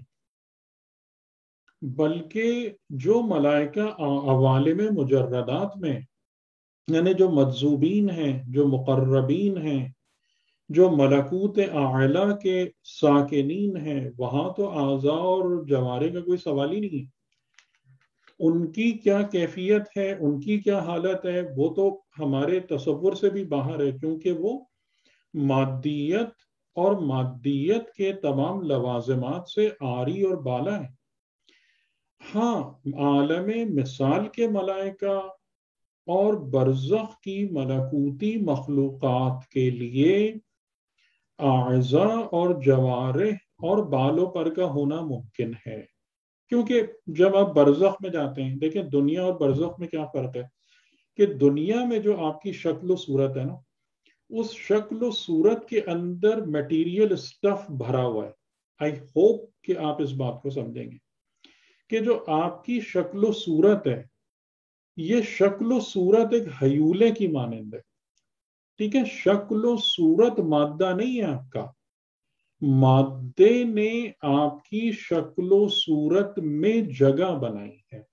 بلکہ جو ملائکہ عوالم مجردات میں، یعنی جو مجذوبین ہیں، جو مقربین ہیں، جو ملکوت اعلیٰ کے ساکنین ہیں، وہاں تو اعضاء اور جوارے کا کوئی سوال ہی نہیں ہے۔ ان کی کیا کیفیت ہے، ان کی کیا حالت ہے، وہ تو ہمارے تصور سے بھی باہر ہے، کیونکہ وہ مادیت اور مادیت کے تمام لوازمات سے عاری اور بالا ہے۔ ہاں، عالم مثال کے ملائکہ اور برزخ کی ملکوتی مخلوقات کے لیے اعضاء اور جوارح اور بال و پر کا ہونا ممکن ہے، کیونکہ جب آپ برزخ میں جاتے ہیں، دیکھیں دنیا اور برزخ میں کیا فرق ہے کہ دنیا میں جو آپ کی شکل و صورت ہے نا، اس شکل و صورت کے اندر میٹیریل اسٹف بھرا ہوا ہے۔ آئی ہوپ کہ آپ اس بات کو سمجھیں گے کہ جو آپ کی شکل و صورت ہے، یہ شکل و صورت ایک ہیولے کی مانند ہے، ٹھیک ہے؟ شکل و صورت مادہ نہیں ہے آپ کا، مادے نے آپ کی شکل و صورت میں جگہ بنائی ہے،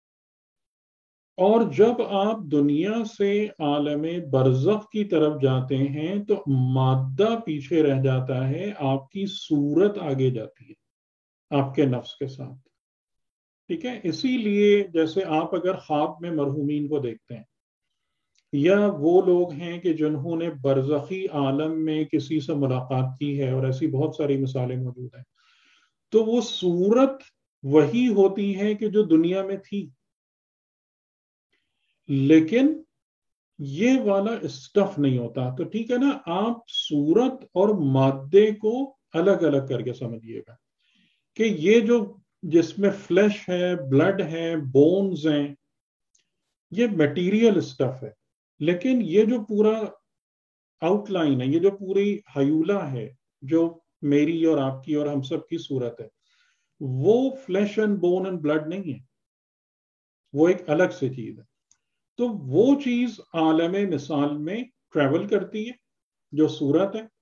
اور جب آپ دنیا سے عالم برزخ کی طرف جاتے ہیں تو مادہ پیچھے رہ جاتا ہے، آپ کی صورت آگے جاتی ہے آپ کے نفس کے ساتھ، ٹھیک ہے؟ اسی لیے جیسے آپ اگر خواب میں مرحومین کو دیکھتے ہیں، یا وہ لوگ ہیں کہ جنہوں نے برزخی عالم میں کسی سے ملاقات کی ہے، اور ایسی بہت ساری مثالیں موجود ہیں، تو وہ صورت وہی ہوتی ہے کہ جو دنیا میں تھی، لیکن یہ والا اسٹف نہیں ہوتا۔ تو ٹھیک ہے نا، آپ صورت اور مادے کو الگ الگ کر کے سمجھیے گا کہ یہ جو جس میں فلیش ہے، بلڈ ہے، بونز ہیں، یہ میٹیریل اسٹف ہے، لیکن یہ جو پورا آؤٹ لائن ہے، یہ جو پوری ہیولا ہے، جو میری اور آپ کی اور ہم سب کی صورت ہے، وہ flesh and bone and blood نہیں ہے، وہ ایک الگ سے چیز ہے۔ تو وہ چیز عالم مثال میں ٹریول کرتی ہے، جو صورت ہے،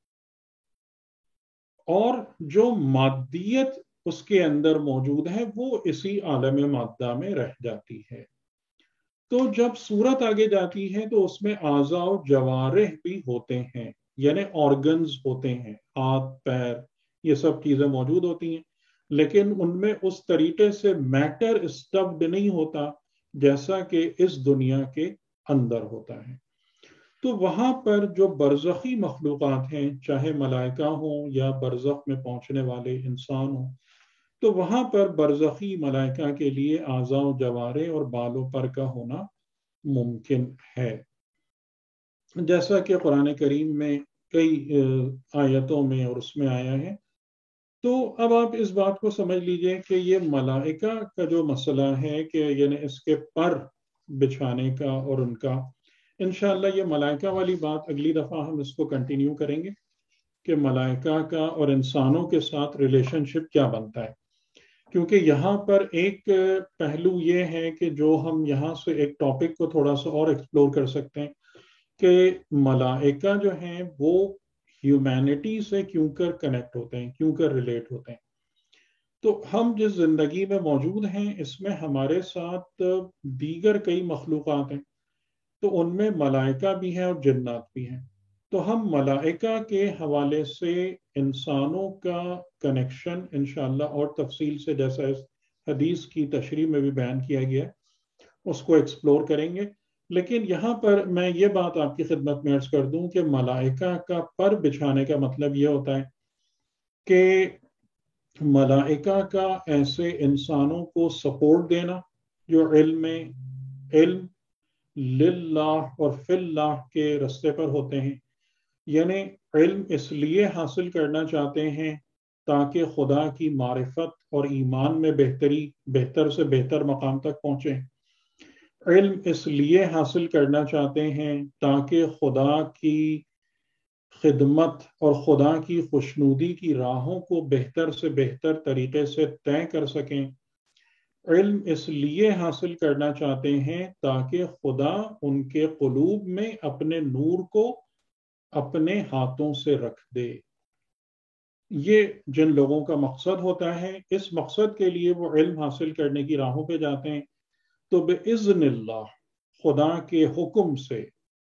اور جو مادیت اس کے اندر موجود ہے وہ اسی عالم مادہ میں رہ جاتی ہے۔ تو جب صورت آگے جاتی ہے تو اس میں اعضاء و جوارح بھی ہوتے ہیں، یعنی آرگنز ہوتے ہیں، ہاتھ پیر، یہ سب چیزیں موجود ہوتی ہیں، لیکن ان میں اس طریقے سے میٹر اسٹفڈ نہیں ہوتا جیسا کہ اس دنیا کے اندر ہوتا ہے۔ تو وہاں پر جو برزخی مخلوقات ہیں، چاہے ملائکہ ہوں یا برزخ میں پہنچنے والے انسان ہوں، تو وہاں پر برزخی ملائکہ کے لیے اعضاء و جوارے اور بال و پر کا ہونا ممکن ہے، جیسا کہ قرآن کریم میں کئی آیتوں میں اور اس میں آیا ہے۔ تو اب آپ اس بات کو سمجھ لیجئے کہ یہ ملائکہ کا جو مسئلہ ہے کہ یعنی اس کے پر بچھانے کا اور ان کا، انشاءاللہ یہ ملائکہ والی بات اگلی دفعہ ہم اس کو کنٹینیو کریں گے کہ ملائکہ کا اور انسانوں کے ساتھ ریلیشن شپ کیا بنتا ہے، کیونکہ یہاں پر ایک پہلو یہ ہے کہ جو ہم یہاں سے ایک ٹاپک کو تھوڑا سا اور ایکسپلور کر سکتے ہیں کہ ملائکہ جو ہیں وہ ہیومینٹی سے کیوں کر کنیکٹ ہوتے ہیں، کیوں کر ریلیٹ ہوتے ہیں۔ تو ہم جس زندگی میں موجود ہیں اس میں ہمارے ساتھ دیگر کئی مخلوقات ہیں، تو ان میں ملائکہ بھی ہیں اور جنات بھی ہیں۔ تو ہم ملائکہ کے حوالے سے انسانوں کا کنیکشن انشاءاللہ اور تفصیل سے، جیسا اس حدیث کی تشریح میں بھی بیان کیا گیا ہے، اس کو ایکسپلور کریں گے۔ لیکن یہاں پر میں یہ بات آپ کی خدمت میں عرض کر دوں کہ ملائکہ کا پر بچھانے کا مطلب یہ ہوتا ہے کہ ملائکہ کا ایسے انسانوں کو سپورٹ دینا جو علم میں علم للہ اور فی اللہ کے رستے پر ہوتے ہیں، یعنی علم اس لیے حاصل کرنا چاہتے ہیں تاکہ خدا کی معرفت اور ایمان میں بہتری بہتر سے بہتر مقام تک پہنچیں۔ علم اس لیے حاصل کرنا چاہتے ہیں تاکہ خدا کی خدمت اور خدا کی خوشنودی کی راہوں کو بہتر سے بہتر طریقے سے طے کر سکیں۔ علم اس لیے حاصل کرنا چاہتے ہیں تاکہ خدا ان کے قلوب میں اپنے نور کو اپنے ہاتھوں سے رکھ دے۔ یہ جن لوگوں کا مقصد ہوتا ہے، اس مقصد کے لیے وہ علم حاصل کرنے کی راہوں پہ جاتے ہیں، تو بِإِذْنِ اللہ، خدا کے حکم سے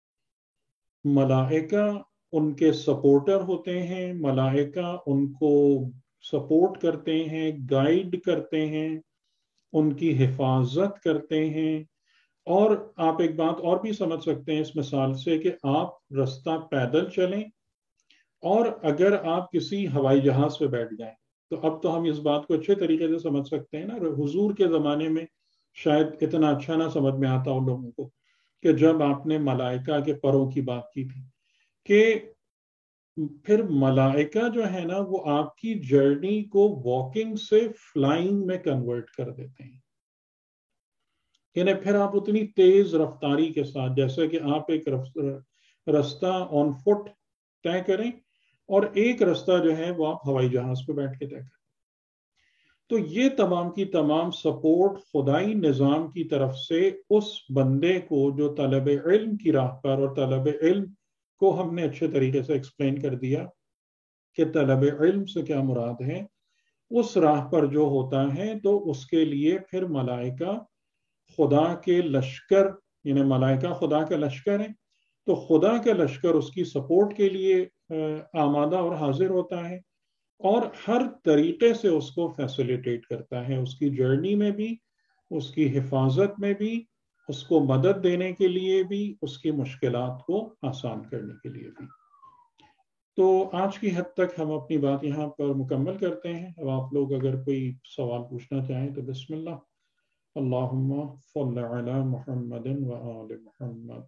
ملائکہ ان کے سپورٹر ہوتے ہیں، ملائکہ ان کو سپورٹ کرتے ہیں، گائیڈ کرتے ہیں، ان کی حفاظت کرتے ہیں۔ اور آپ ایک بات اور بھی سمجھ سکتے ہیں اس مثال سے کہ آپ رستہ پیدل چلیں، اور اگر آپ کسی ہوائی جہاز پہ بیٹھ جائیں، تو اب تو ہم اس بات کو اچھے طریقے سے سمجھ سکتے ہیں نا۔ حضور کے زمانے میں شاید اتنا اچھا نہ سمجھ میں آتا ان لوگوں کو، کہ جب آپ نے ملائکہ کے پروں کی بات کی تھی، کہ پھر ملائکہ جو ہے نا وہ آپ کی جرنی کو واکنگ سے فلائنگ میں کنورٹ کر دیتے ہیں۔ یعنی پھر آپ اتنی تیز رفتاری کے ساتھ، جیسے کہ آپ ایک رستہ آن فٹ طے کریں، اور ایک رستہ جو ہے وہ آپ ہوائی جہاز پہ بیٹھ کے طے کریں۔ تو یہ تمام کی تمام سپورٹ خدائی نظام کی طرف سے اس بندے کو جو طلب علم کی راہ پر، اور طلب علم کو ہم نے اچھے طریقے سے ایکسپلین کر دیا کہ طلب علم سے کیا مراد ہے، اس راہ پر جو ہوتا ہے تو اس کے لیے پھر ملائکہ خدا کے لشکر، یعنی ملائکہ خدا کا لشکر ہے، تو خدا کا لشکر اس کی سپورٹ کے لیے آمادہ اور حاضر ہوتا ہے، اور ہر طریقے سے اس کو فیسیلیٹیٹ کرتا ہے، اس کی جرنی میں بھی، اس کی حفاظت میں بھی، اس کو مدد دینے کے لیے بھی، اس کی مشکلات کو آسان کرنے کے لیے بھی۔ تو آج کی حد تک ہم اپنی بات یہاں پر مکمل کرتے ہیں۔ اب آپ لوگ اگر کوئی سوال پوچھنا چاہیں تو بسم اللہ۔ اللہم صل علی محمد و آل محمد۔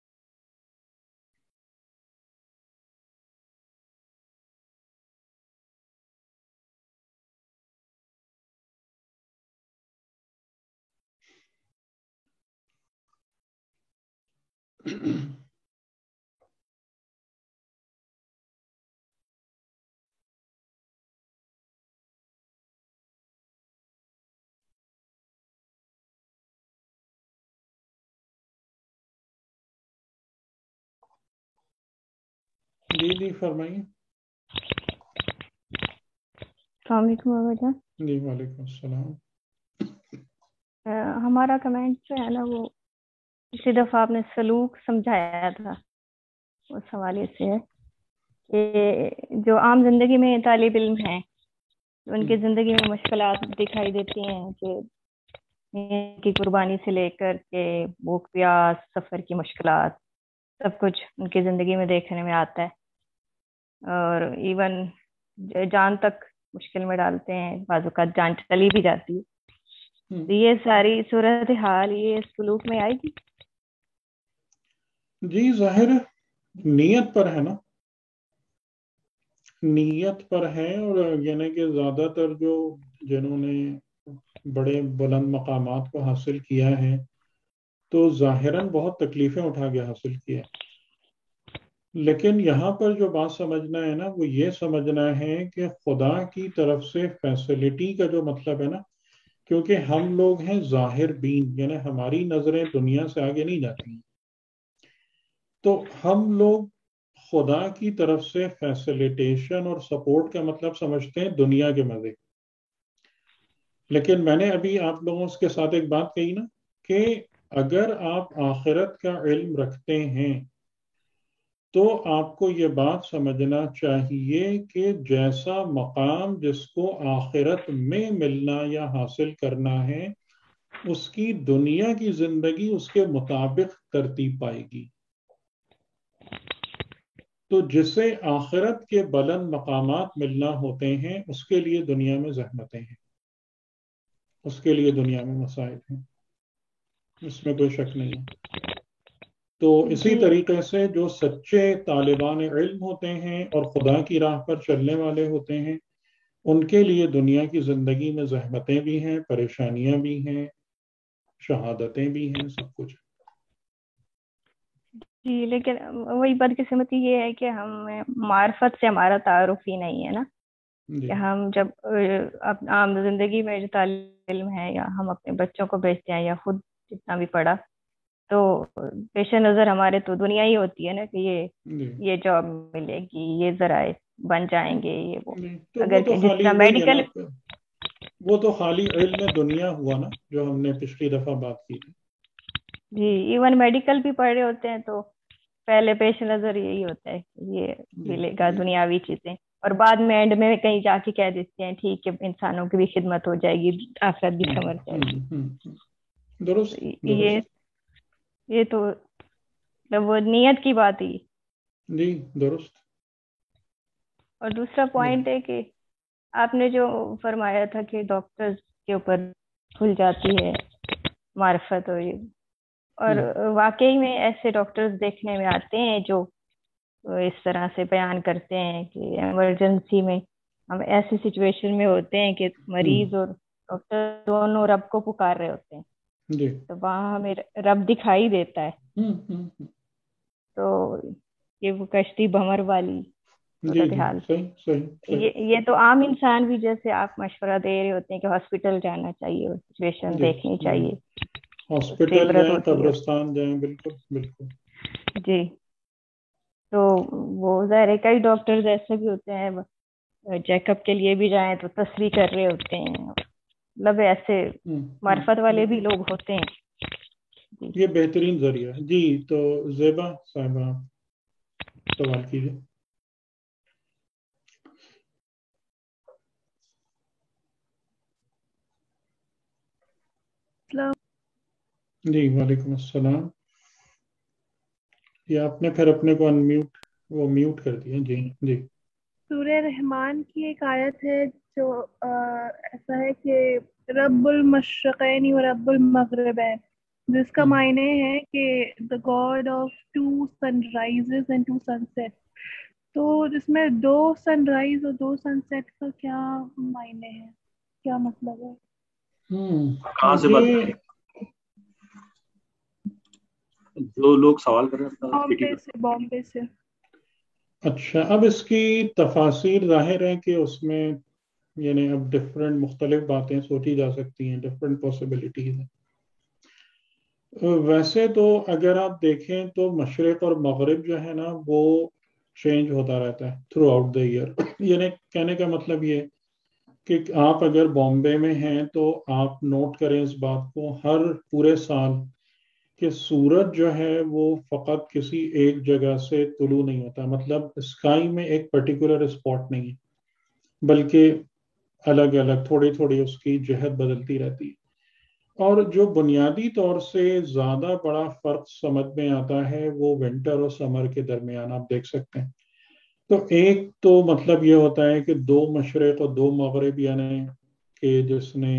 جی جی فرمائیے۔ السلام علیکم بابا جان۔ جی وعلیکم السلام۔ ہمارا کمنٹ جو ہے نا وہ اسی دفعہ آپ نے سلوک سمجھایا تھا، اس حوالے سے ہے کہ جو عام زندگی میں طالب علم ہیں، ان کی زندگی میں مشکلات دکھائی دیتی ہیں، کہ کی قربانی سے لے کر کے بھوک پیاس، سفر کی مشکلات، سب کچھ ان کی زندگی میں دیکھنے میں آتا ہے، اور ایون جان تک مشکل میں ڈالتے ہیں، بعض اوقات جان چلی بھی جاتی ہے۔ تو یہ ساری صورتحال یہ سلوک میں آئے گی؟ جی ظاہر نیت پر ہے نا، نیت پر ہے، اور یعنی کہ زیادہ تر جو جنہوں نے بڑے بلند مقامات کو حاصل کیا ہے تو ظاہراً بہت تکلیفیں اٹھا کے حاصل کیا، لیکن یہاں پر جو بات سمجھنا ہے نا وہ یہ سمجھنا ہے کہ خدا کی طرف سے فیسلٹی کا جو مطلب ہے نا، کیونکہ ہم لوگ ہیں ظاہر بین، یعنی ہماری نظریں دنیا سے آگے نہیں جاتی ہیں، تو ہم لوگ خدا کی طرف سے فیسیلیٹیشن اور سپورٹ کا مطلب سمجھتے ہیں دنیا کے مزے۔ لیکن میں نے ابھی آپ لوگوں کے ساتھ ایک بات کہی نا کہ اگر آپ آخرت کا علم رکھتے ہیں تو آپ کو یہ بات سمجھنا چاہیے کہ جیسا مقام جس کو آخرت میں ملنا یا حاصل کرنا ہے، اس کی دنیا کی زندگی اس کے مطابق ترتیب پائے گی۔ تو جسے آخرت کے بلند مقامات ملنا ہوتے ہیں، اس کے لیے دنیا میں زحمتیں ہیں، اس کے لیے دنیا میں مصائب ہیں، اس میں کوئی شک نہیں ہے۔ تو اسی طریقے سے جو سچے طالبان علم ہوتے ہیں اور خدا کی راہ پر چلنے والے ہوتے ہیں، ان کے لیے دنیا کی زندگی میں زحمتیں بھی ہیں، پریشانیاں بھی ہیں، شہادتیں بھی ہیں، سب کچھ۔ جی لیکن وہی بدقسمتی یہ ہے کہ ہم معرفت سے ہمارا تعارف ہی نہیں ہے نا، جی کہ ہم جب اپنا عام زندگی میں جو طالب علم ہے یا ہم اپنے بچوں کو بھیجتے ہیں یا خود جتنا بھی پڑھا، تو پیش نظر ہمارے تو دنیا ہی ہوتی ہے نا کہ یہ جی یہ جاب ملے گی، یہ ذرائع بن جائیں گے، یہ وہ جی تو وہ اگر تو جس خالی طرح وہی ہے نا، میڈیکل، وہ تو خالی علم دنیا ہوا نا، جو ہم نے پچھلی دفعہ بات کی تھی۔ جی ایون میڈیکل بھی پڑھ رہے ہوتے ہیں تو پہلے پیش نظر یہی ہوتا ہے کہ یہ جی ملے گا جی دنیاوی چیزیں، اور بعد میں اینڈ میں کہیں جا کے کہہ دیتے ہیں ٹھیک ہے انسانوں کی بھی خدمت ہو جائے گی، آخرت بھی ہوں سنور جائے ہوں گی۔ ہوں ہوں۔ درست یہ درست یہ تو مطلب وہ نیت کی بات ہی۔ جی درست۔ اور دوسرا پوائنٹ ہے کہ آپ نے جو فرمایا تھا کہ ڈاکٹرز کے اوپر کھل جاتی ہے معرفت، اور یہ اور واقعی میں ایسے ڈاکٹرز دیکھنے میں آتے ہیں جو اس طرح سے بیان کرتے ہیں کہ ایمرجنسی میں ہم ایسی سچویشن میں ہوتے ہیں کہ مریض اور ڈاکٹر دونوں رب کو پکار رہے ہوتے ہیں، جی تو وہاں ہمیں رب دکھائی دیتا ہے، ہوں ہوں ہوں۔ تو یہ وہ کشتی بھمر والی جی صورت جی حال، صحیح صحیح صحیح۔ یہ یہ تو عام انسان بھی جیسے آپ مشورہ دے رہے ہوتے ہیں کہ ہاسپٹل جانا چاہیے، سچویشن جی دیکھنی جی چاہیے، اس سے ہاسپٹل عبرت جائیں، ہوتی ہے۔ قبرستان جائیں، بالکل بالکل۔ جی تو وہ ظاہر ہے کئی ڈاکٹرز ایسے بھی ہوتے ہیں چیک اپ کے لیے بھی جائیں تو تصریح کر رہے ہوتے ہیں، مطلب ایسے معرفت والے بھی لوگ ہوتے ہیں۔ یہ بہترین ذریعہ ہے۔ جی تو زیبا صاحبہ آپ سوال کیجیے۔ جی وعلیکم السلام۔ یہ آپ نے پھر اپنے کو ان میوٹ وہ میوٹ کر دیا۔ جی جی سورہ رحمان کی ایک آیت ہے جو ایسا ہے کہ رب المشرقین و رب المغربین، جس کا معنی ہے کہ the god of two sunrises and two sunset, تو جس میں دو سن رائز اور دو سن سیٹ کا کیا معنی ہے، کیا مطلب ہے؟ کہاں سے بات یہ جو لوگ سوال کر رہے ہیں بامبے سے بامبے سے اچھا، اب اس کی تفاصیر ظاہر ہے کہ اس میں یعنی اب ڈفرینٹ مختلف باتیں سوچی جا سکتی ہیں، ڈفرینٹ پاسبلٹیز ہیں۔ ویسے تو اگر آپ دیکھیں تو مشرق اور مغرب جو ہے نا وہ چینج ہوتا رہتا ہے تھرو آؤٹ دا ایئر۔ یعنی کہنے کا مطلب یہ کہ آپ اگر بامبے میں ہیں تو آپ نوٹ کریں اس بات کو، ہر پورے سال کہ سورج جو ہے وہ فقط کسی ایک جگہ سے طلوع نہیں ہوتا، مطلب اسکائی میں ایک پرٹیکولر اسپاٹ نہیں ہے، بلکہ الگ الگ تھوڑی تھوڑی اس کی جہت بدلتی رہتی ہے۔ اور جو بنیادی طور سے زیادہ بڑا فرق سمجھ میں آتا ہے وہ ونٹر اور سمر کے درمیان آپ دیکھ سکتے ہیں۔ تو ایک تو مطلب یہ ہوتا ہے کہ دو مشرق اور دو مغرب، یعنی کہ جس نے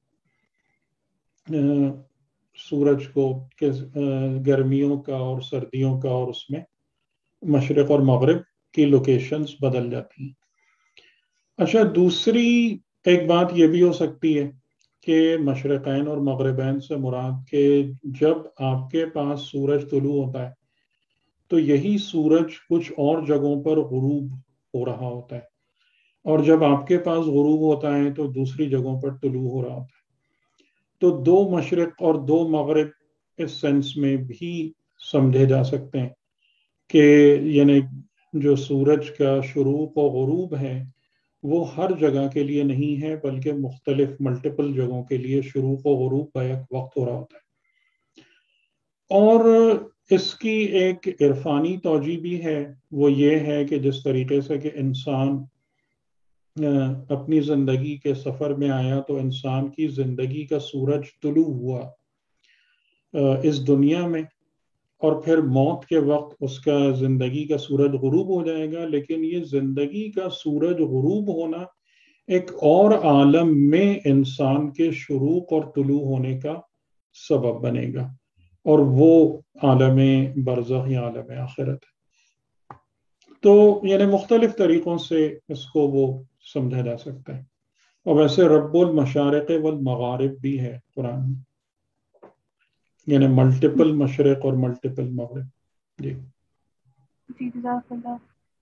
سورج کو گرمیوں کا اور سردیوں کا اور اس میں مشرق اور مغرب کی لوکیشنز بدل جاتی ہیں۔ اچھا، دوسری ایک بات یہ بھی ہو سکتی ہے کہ مشرقین اور مغربین سے مراد کہ جب آپ کے پاس سورج طلوع ہوتا ہے تو یہی سورج کچھ اور جگہوں پر غروب ہو رہا ہوتا ہے، اور جب آپ کے پاس غروب ہوتا ہے تو دوسری جگہوں پر طلوع ہو رہا ہوتا ہے۔ تو دو مشرق اور دو مغرب اس سینس میں بھی سمجھے جا سکتے ہیں کہ یعنی جو سورج کا شروق و غروب ہے وہ ہر جگہ کے لیے نہیں ہے، بلکہ مختلف ملٹیپل جگہوں کے لیے شروق و غروب کا ایک وقت ہو رہا ہوتا ہے۔ اور اس کی ایک عرفانی توجیہ بھی ہے، وہ یہ ہے کہ جس طریقے سے کہ انسان اپنی زندگی کے سفر میں آیا تو انسان کی زندگی کا سورج طلوع ہوا اس دنیا میں، اور پھر موت کے وقت اس کا زندگی کا سورج غروب ہو جائے گا، لیکن یہ زندگی کا سورج غروب ہونا ایک اور عالم میں انسان کے شروق اور طلوع ہونے کا سبب بنے گا۔ اور وہ عالم برزخ یا عالم آخرت ہے. تو یعنی مختلف طریقوں سے اس کو وہ سمجھا جا سکتا ہے. اور ویسے رب المشارق والمغارب بھی ہے قرآن میں، یعنی ملٹیپل مشرق اور ملٹیپل مغرب. جی جی جزاک اللہ.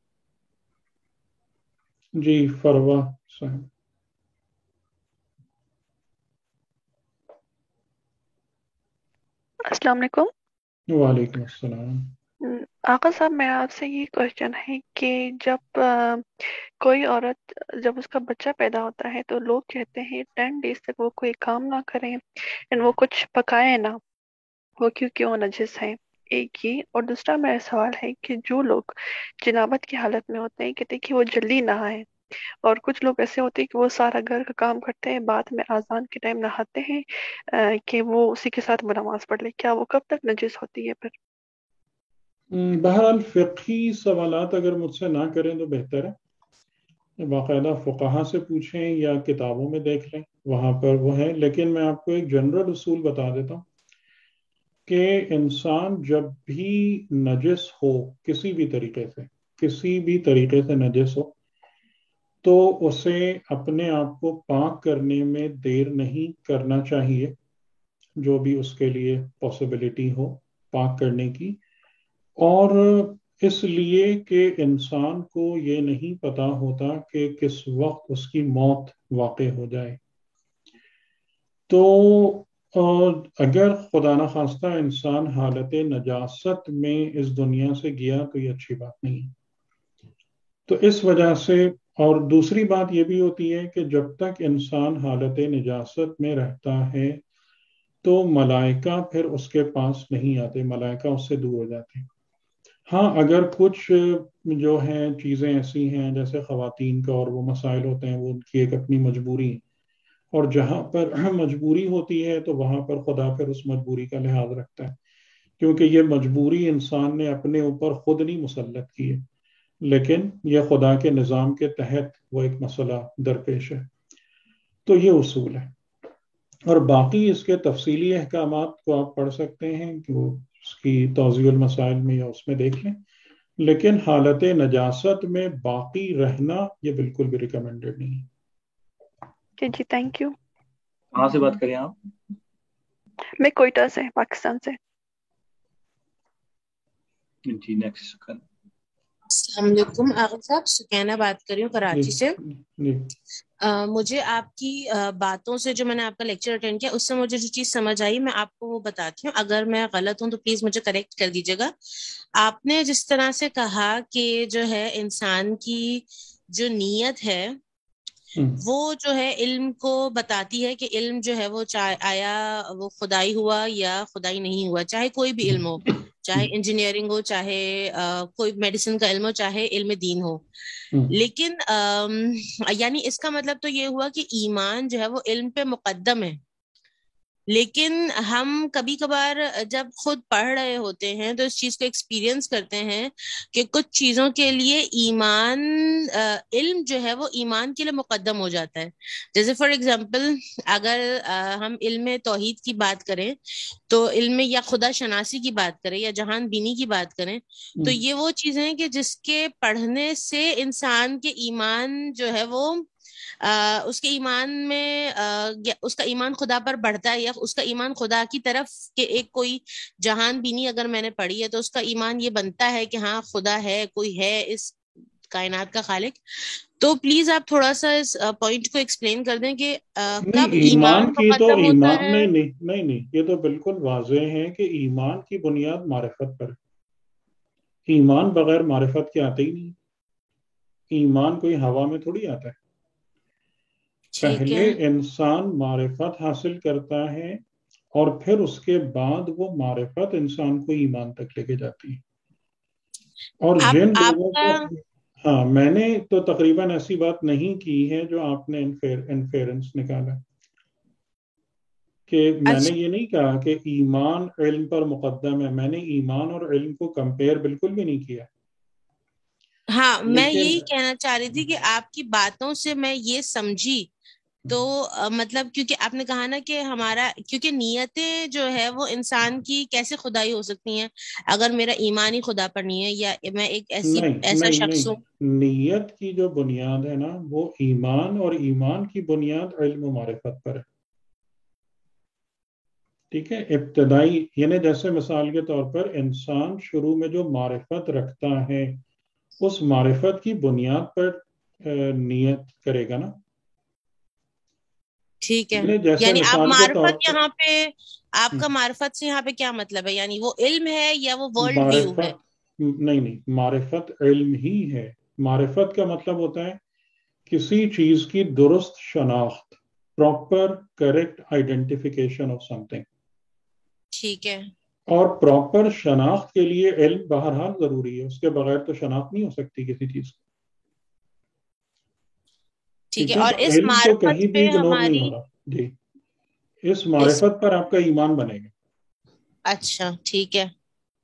جی فروا صاحب. السلام علیکم. وعلیکم السلام. آقا صاحب میرا آپ سے یہ کوشچن ہے کہ جب آ، کوئی عورت جب اس کا بچہ پیدا ہوتا ہے تو لوگ کہتے ہیں ٹین ڈیز تک وہ کوئی کام نہ کریں and وہ کچھ پکائے نہ، وہ کیوں کیوں نجس ہے. ایک یہ، اور دوسرا میرا سوال ہے کہ جو لوگ جنابت کی حالت میں ہوتے ہیں کہتے ہیں کہ وہ جلدی نہائیں، اور کچھ لوگ ایسے ہوتے ہیں کہ وہ سارا گھر کا کام کرتے ہیں، بعد میں اذان کے ٹائم نہاتے ہیں آ، کہ وہ اسی کے ساتھ وہ نماز پڑھ لے، کیا وہ کب تک نجس ہوتی ہے پھر؟ ہم، بہرحال فقہی سوالات اگر مجھ سے نہ کریں تو بہتر ہے، باقاعدہ فقہا سے پوچھیں یا کتابوں میں دیکھ لیں، وہاں پر وہ ہے. لیکن میں آپ کو ایک جنرل اصول بتا دیتا ہوں کہ انسان جب بھی نجس ہو کسی بھی طریقے سے کسی بھی طریقے سے نجس ہو تو اسے اپنے آپ کو پاک کرنے میں دیر نہیں کرنا چاہیے، جو بھی اس کے لیے پاسبلٹی ہو پاک کرنے کی. اور اس لیے کہ انسان کو یہ نہیں پتا ہوتا کہ کس وقت اس کی موت واقع ہو جائے. تو اگر خدا نخواستہ انسان حالت نجاست میں اس دنیا سے گیا تو یہ اچھی بات نہیں. تو اس وجہ سے، اور دوسری بات یہ بھی ہوتی ہے کہ جب تک انسان حالت نجاست میں رہتا ہے تو ملائکہ پھر اس کے پاس نہیں آتے، ملائکہ اس سے دور ہو جاتے ہیں. ہاں اگر کچھ جو ہیں چیزیں ایسی ہیں جیسے خواتین کا اور وہ مسائل ہوتے ہیں، وہ ان کی ایک اپنی مجبوری ہے، اور جہاں پر مجبوری ہوتی ہے تو وہاں پر خدا پھر اس مجبوری کا لحاظ رکھتا ہے، کیونکہ یہ مجبوری انسان نے اپنے اوپر خود نہیں مسلط کی ہے، لیکن یہ خدا کے نظام کے تحت وہ ایک مسئلہ درپیش ہے. تو یہ اصول ہے. اور باقی اس کے تفصیلی احکامات کو آپ پڑھ سکتے ہیں کہ وہ اس کی توضیح المسائل میں یا اس میں دیکھ لیں. لیکن حالت نجاست میں باقی رہنا یہ بالکل بھی ریکمینڈڈ نہیں ہے. جی جی تھینک یو. کہاں سے بات کریں آپ؟ میں کوئٹہ سے، پاکستان سے. جی نیکسٹ. السلام علیکم آغا صاحب، سکینہ بات کر رہی ہوں کراچی سے. جی آ, مجھے آپ کی آ, باتوں سے، جو میں نے آپ کا لیکچر اٹینڈ کیا اس سے مجھے جو چیز سمجھ آئی میں آپ کو وہ بتاتی ہوں. اگر میں غلط ہوں تو پلیز مجھے کریکٹ کر دیجیے گا. آپ نے جس طرح سے کہا کہ جو ہے انسان کی جو نیت ہے وہ جو ہے علم کو بتاتی ہے کہ علم جو ہے وہ چاہے آیا وہ خدائی ہوا یا خدائی نہیں ہوا، چاہے کوئی بھی علم ہو، چاہے انجینئرنگ ہو، چاہے کوئی میڈیسن کا علم ہو، چاہے علم دین ہو. لیکن یعنی اس کا مطلب تو یہ ہوا کہ ایمان جو ہے وہ علم پہ مقدم ہے. لیکن ہم کبھی کبھار جب خود پڑھ رہے ہوتے ہیں تو اس چیز کو ایکسپیرینس کرتے ہیں کہ کچھ چیزوں کے لیے ایمان علم جو ہے وہ ایمان کے لیے مقدم ہو جاتا ہے. جیسے فار ایگزامپل اگر ہم علم توحید کی بات کریں تو علم یا خدا شناسی کی بات کریں یا جہان بینی کی بات کریں تو یہ وہ چیزیں ہیں کہ جس کے پڑھنے سے انسان کے ایمان جو ہے وہ آ, اس کے ایمان میں آ, اس کا ایمان خدا پر بڑھتا ہے، یا اس کا ایمان خدا کی طرف کہ ایک کوئی جہان بینی اگر میں نے پڑھی ہے تو اس کا ایمان یہ بنتا ہے کہ ہاں خدا ہے، کوئی ہے اس کائنات کا خالق. تو پلیز آپ تھوڑا سا اس پوائنٹ کو ایکسپلین کر دیں کہ کب ایمان کی تو مقدم ہوتا ایمان ہے. نہیں نہیں نہیں نہیں یہ تو بالکل واضح ہے کہ ایمان کی بنیاد معرفت پر ہے. ایمان بغیر معرفت کے آتے ہی نہیں. ایمان کوئی ہوا میں تھوڑی آتا ہے. پہلے انسان معرفت حاصل کرتا ہے اور پھر اس کے بعد وہ معرفت انسان کو ایمان تک لے کے جاتی ہے. اور جن لوگوں کو، ہاں میں نے تو تقریباً ایسی بات نہیں کی ہے جو آپ نے انفیرنس نکالا، کہ میں نے یہ نہیں کہا کہ ایمان علم پر مقدم ہے. میں نے ایمان اور علم کو کمپیئر بالکل بھی نہیں کیا. ہاں میں یہی کہنا چاہ رہی تھی کہ آپ کی باتوں سے میں یہ سمجھی تو آ، مطلب کیونکہ آپ نے کہا نا کہ ہمارا کیونکہ نیتیں جو ہے وہ انسان کی کیسے خدائی ہو سکتی ہیں اگر میرا ایمان ہی خدا پر نہیں ہے، یا میں ایک ایسی نہیں ایسا نہیں شخص ہوں. نہیں، نیت کی جو بنیاد ہے نا وہ ایمان، اور ایمان کی بنیاد علم و معرفت پر ہے. ٹھیک ہے، ابتدائی یعنی جیسے مثال کے طور پر انسان شروع میں جو معرفت رکھتا ہے اس معرفت کی بنیاد پر نیت کرے گا نا. ٹھیک ہے، یعنی جیسے یعنی آپ مثال کے طور معرفت پر یہاں پہ آپ کا معرفت سے یہاں پہ کیا مطلب ہے؟ یعنی وہ علم ہے یا وہ ورلڈ ویو ہے؟ معرفت نہیں نہیں، معرفت علم ہی ہے. معرفت کا مطلب ہوتا ہے کسی چیز کی درست شناخت، proper correct identification of something. ٹھیک ہے، اور پراپر شناخت کے لیے علم بہرحال ضروری ہے، اس کے بغیر تو شناخت نہیں ہو سکتی کسی چیز کی. ٹھیک ہے. ٹھیک ہے، اور تو اس علم تو معرفت کہیں بھی پہ اگنور نہیں ہماری ہو رہا. جی، اس اس معرفت پر آپ کا ایمان بنے گا. اچھا ٹھیک ہے،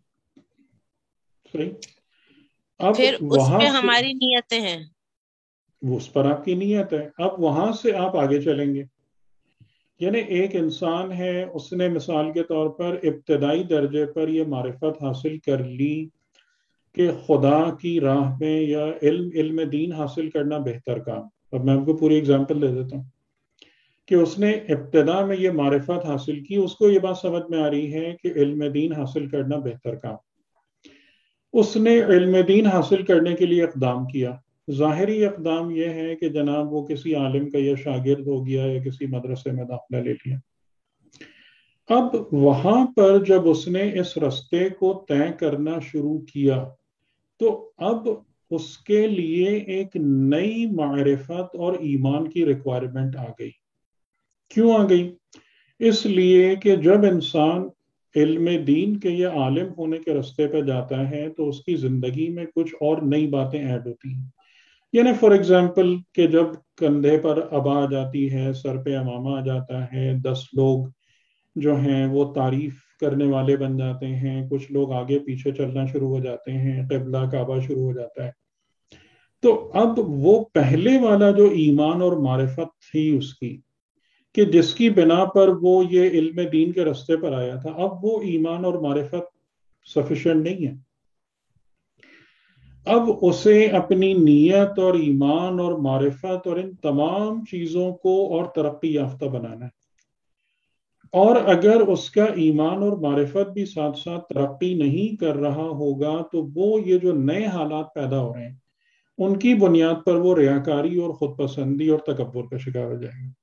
صحیح. اب پھر اس وہاں پہ سے ہماری نیتیں ہیں. اس پر آپ کی نیت ہے. اب وہاں سے آپ آگے چلیں گے. یعنی ایک انسان ہے، اس نے مثال کے طور پر ابتدائی درجے پر یہ معرفت حاصل کر لی کہ خدا کی راہ میں یا علم علم دین حاصل کرنا بہتر کام. اب میں آپ کو پوری اگزامپل دے دیتا ہوں کہ اس نے ابتدا میں یہ معرفت حاصل کی، اس کو یہ بات سمجھ میں آ رہی ہے کہ علم دین حاصل کرنا بہتر کام. اس نے علم دین حاصل کرنے کے لیے اقدام کیا. ظاہری اقدام یہ ہے کہ جناب وہ کسی عالم کا یا شاگرد ہو گیا یا کسی مدرسے میں داخلہ لے لیا. اب وہاں پر جب اس نے اس رستے کو طے کرنا شروع کیا تو اب اس کے لیے ایک نئی معرفت اور ایمان کی ریکوائرمنٹ آ گئی. کیوں آ گئی؟ اس لیے کہ جب انسان علم دین کے یا عالم ہونے کے رستے پہ جاتا ہے تو اس کی زندگی میں کچھ اور نئی باتیں ایڈ ہوتی ہیں. یعنی فار ایگزامپل کہ جب کندھے پر ابا آ جاتی ہے، سر پہ امامہ آ جاتا ہے، دس لوگ جو ہیں وہ تعریف کرنے والے بن جاتے ہیں، کچھ لوگ آگے پیچھے چلنا شروع ہو جاتے ہیں، قبلہ کعبہ شروع ہو جاتا ہے. تو اب وہ پہلے والا جو ایمان اور معرفت تھی اس کی کہ جس کی بنا پر وہ یہ علم دین کے رستے پر آیا تھا، اب وہ ایمان اور معرفت سفیشینٹ نہیں ہے. اب اسے اپنی نیت اور ایمان اور معرفت اور ان تمام چیزوں کو اور ترقی یافتہ بنانا ہے. اور اگر اس کا ایمان اور معرفت بھی ساتھ ساتھ ترقی نہیں کر رہا ہوگا تو وہ یہ جو نئے حالات پیدا ہو رہے ہیں ان کی بنیاد پر وہ ریاکاری اور خود پسندی اور تکبر کا شکار ہو جائے گا.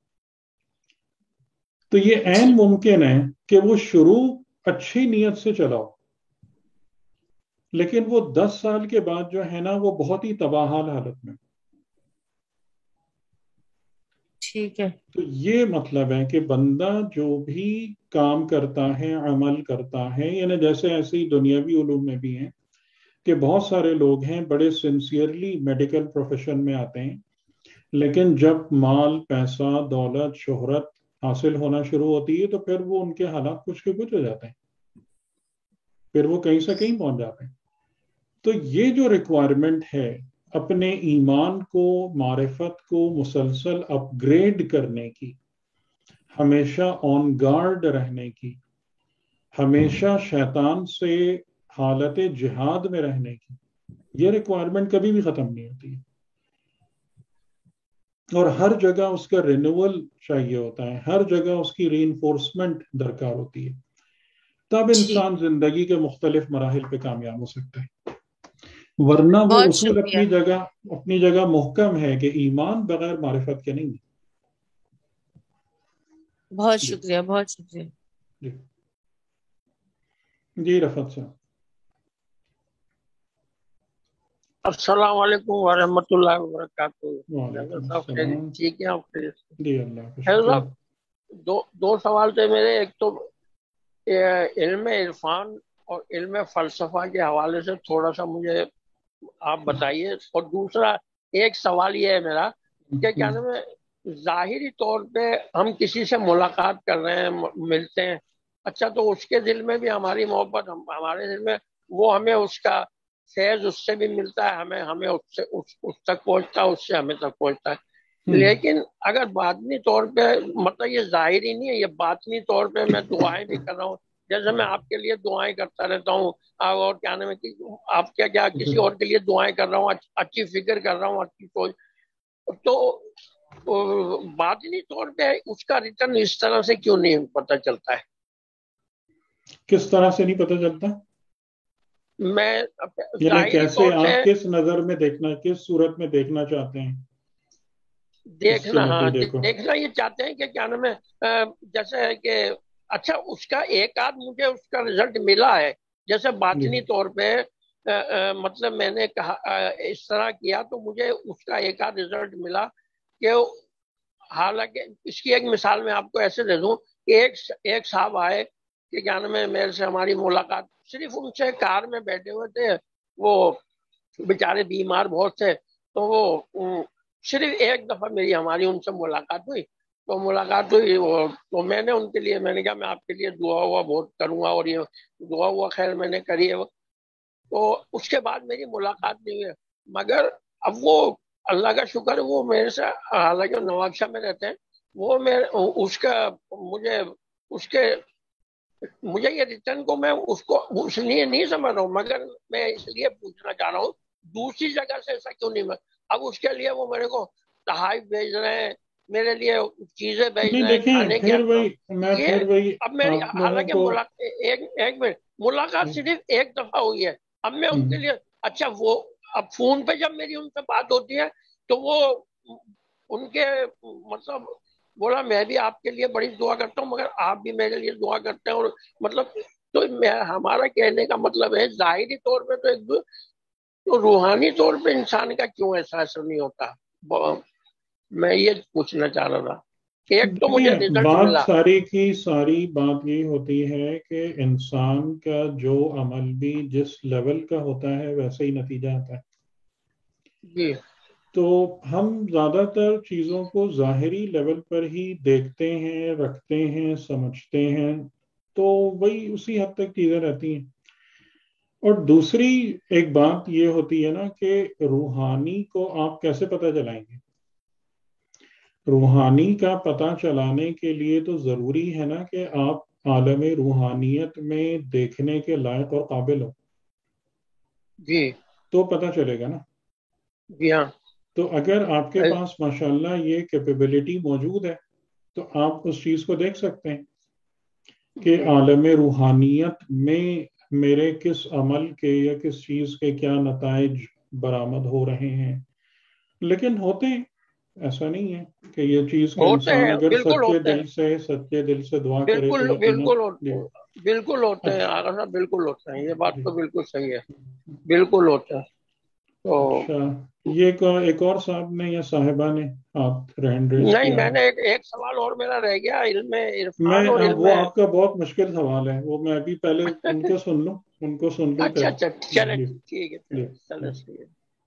تو یہ عین ممکن ہے کہ وہ شروع اچھی نیت سے چلا ہو، لیکن وہ دس سال کے بعد جو ہے نا وہ بہت ہی تباہال حالت میں. ٹھیک ہے، تو یہ مطلب ہے کہ بندہ جو بھی کام کرتا ہے، عمل کرتا ہے، یعنی جیسے ایسے ہی دنیاوی علوم میں بھی ہیں کہ بہت سارے لوگ ہیں بڑے سنسیئرلی میڈیکل پروفیشن میں آتے ہیں، لیکن جب مال، پیسہ، دولت، شہرت حاصل ہونا شروع ہوتی ہے تو پھر وہ ان کے حالات کچھ کے کچھ ہو جاتے ہیں، پھر وہ کہیں سے کہیں پہنچ جاتے ہیں. تو یہ جو ریکوائرمنٹ ہے اپنے ایمان کو، معرفت کو مسلسل اپ گریڈ کرنے کی، ہمیشہ آن گارڈ رہنے کی، ہمیشہ شیطان سے حالت جہاد میں رہنے کی، یہ ریکوائرمنٹ کبھی بھی ختم نہیں ہوتی ہے. اور ہر جگہ اس کا رینیول چاہیے ہوتا ہے، ہر جگہ اس کی ری انفورسمنٹ درکار ہوتی ہے، تب ٹھیک، انسان زندگی کے مختلف مراحل پہ کامیاب ہو سکتا ہے. ورنہ وہ بہت اصول شکریہ، اپنی جگہ اپنی جگہ محکم ہے کہ ایمان بغیر معرفت کے نہیں ہے. بہت جی شکریہ، بہت شکریہ. جی جی رفعت صاحب. السلام علیکم ورحمۃ اللہ وبرکاتہ. وعلیکم صاحب خیریت السلام. ٹھیک ہے؟ آپ خیریت سے؟ جی اللہ کا خیر شکر. صاحب، دو دو سوال تھے میرے. ایک تو علم عرفان اور علم فلسفہ کے حوالے سے تھوڑا سا مجھے آپ بتائیے. اور دوسرا ایک سوال یہ ہے میرا کہ کیا نام ہے، ظاہری طور پہ ہم کسی سے ملاقات کر رہے ہیں، ملتے ہیں، اچھا تو اس کے دل میں بھی ہماری محبت، ہمارے دل میں وہ، ہمیں اس کا فیض اس سے بھی ملتا ہے، ہمیں ہمیں اس سے اس, اس تک پہنچتا ہے، اس سے ہمیں تک پہنچتا ہے. لیکن اگر باطنی طور پہ مطلب یہ ظاہری نہیں ہے، یہ باطنی طور پہ میں دعائیں بھی کر رہا ہوں، جیسے میں آپ کے لیے دعائیں کرتا رہتا ہوں، اور کیا نام ہے آپ کیا کیا کسی اور کے لیے دعائیں کر رہا ہوں، اچھی فکر کر رہا ہوں، اچھی سوچ، تو باطنی طور پہ اس کا ریٹرن اس طرح سے کیوں نہیں پتہ چلتا ہے؟ کس طرح سے نہیں پتہ چلتا؟ میں یعنی ظاہری کیسے طور آپ سے کس نظر میں دیکھنا، کس صورت میں دیکھنا چاہتے ہیں؟ دیکھنا ہاں مطلب دیکھو دیکھنا یہ چاہتے ہیں کہ کیا نام ہے جیسے ہے کہ اچھا اس کا ایک آدھ مجھے اس کا رزلٹ ملا ہے، جیسے باطنی طور پہ مطلب میں نے کہا اس طرح کیا تو مجھے اس کا ایک آدھ رزلٹ ملا کہ حالانکہ اس کی ایک مثال میں آپ کو ایسے دے دوں کہ ایک ایک صاحب آئے کہ کیا نام ہے میرے سے ہماری ملاقات، صرف ان سے کار میں بیٹھے ہوئے تھے، وہ بیچارے بیمار بہت تھے، تو وہ صرف ایک دفعہ میری ہماری ان سے ملاقات ہوئی، تو ملاقات ہوئی وہ تو میں نے ان کے لیے میں نے کہا میں آپ کے لیے دعا ہوا بہت کروں گا، اور یہ دعا ہوا خیر میں نے کری ہے، تو اس کے بعد میری ملاقات نہیں ہے، مگر اب وہ اللہ کا شکر وہ میرے سے حالانکہ نوابشاہ میں رہتے ہیں، وہ میں اس کا مجھے اس کے مجھے یہ ریٹرن کو میں اس کو اس لیے نہیں سمجھ رہا ہوں، مگر میں اس لیے پوچھنا چاہ رہا ہوں دوسری جگہ سے ایسا کیوں نہیں میں اب اس کے لیے وہ میرے کو تحائف بھیج رہے ہیں، میرے لیے چیزیں بھیج نہیں رہے ہیں دیکھیں کھانے کی، پھر وہی میں یہ پھر وہی اب میری آپ لوگوں حالانکہ کو ملاقات ایک ایک منٹ ملاقات صرف ایک دفعہ ہوئی ہے، اب میں ان کے لیے اچھا وہ اب فون پہ جب میری ان سے بات ہوتی ہے تو وہ ان کے مطلب بولا میں بھی آپ کے لیے بڑی دعا کرتا ہوں مگر آپ بھی میرے لیے دعا کرتے ہیں، اور مطلب تو میں ہمارا کہنے کا مطلب ہے ظاہری طور پہ تو ایک تو روحانی طور پہ انسان کا کیوں احساس نہیں ہوتا، میں یہ پوچھنا چاہ رہا تھا۔ ایک تو مجھے دیکھیں رزلٹ بات ملا، ساری کی ساری بات یہ ہوتی ہے کہ انسان کا جو عمل بھی جس لیول کا ہوتا ہے ویسے ہی نتیجہ آتا ہے، جی تو ہم زیادہ تر چیزوں کو ظاہری لیول پر ہی دیکھتے ہیں، رکھتے ہیں، سمجھتے ہیں، تو وہی اسی حد تک چیزیں رہتی ہیں۔ اور دوسری ایک بات یہ ہوتی ہے نا کہ روحانی کو آپ کیسے پتہ چلائیں گے؟ روحانی کا پتہ چلانے کے لیے تو ضروری ہے نا کہ آپ عالم روحانیت میں دیکھنے کے لائق اور قابل ہو، جی تو پتہ چلے گا نا۔ جی ہاں تو اگر آپ کے پاس ماشاءاللہ یہ کیپیبلٹی موجود ہے تو آپ اس چیز کو دیکھ سکتے ہیں کہ عالم روحانیت میں میرے کس عمل کے یا کس چیز کے کیا نتائج برآمد ہو رہے ہیں، لیکن ہوتے ہیں، ایسا نہیں ہے کہ یہ چیز کہ ہوتے انسان ہیں، اگر بالکل سچے ہوتے ہیں، دل سے سچے دل سے دعا کرے تو بالکل یقیناً بالکل جی بالکل ہوتے ہیں آغا صاحب، بالکل ہوتے ہیں، یہ بات تو بالکل صحیح ہے، بالکل ہوتے ہیں۔ تو اچھا یہ ایک ایک اور صاحب نے یا صاحبہ نے آپ رینڈ ریز نہیں کیا میں ہے، نے ایک ایک سوال اور میرا رہ گیا، علم میں عرفان اور علم وہ آپ کا بہت مشکل سوال ہے، وہ میں ابھی پہلے ان کو سن لوں ان کو سن لوں اچھا پھر اچھا چلے جی ٹھیک ہے جی چلے ٹھیک ہے۔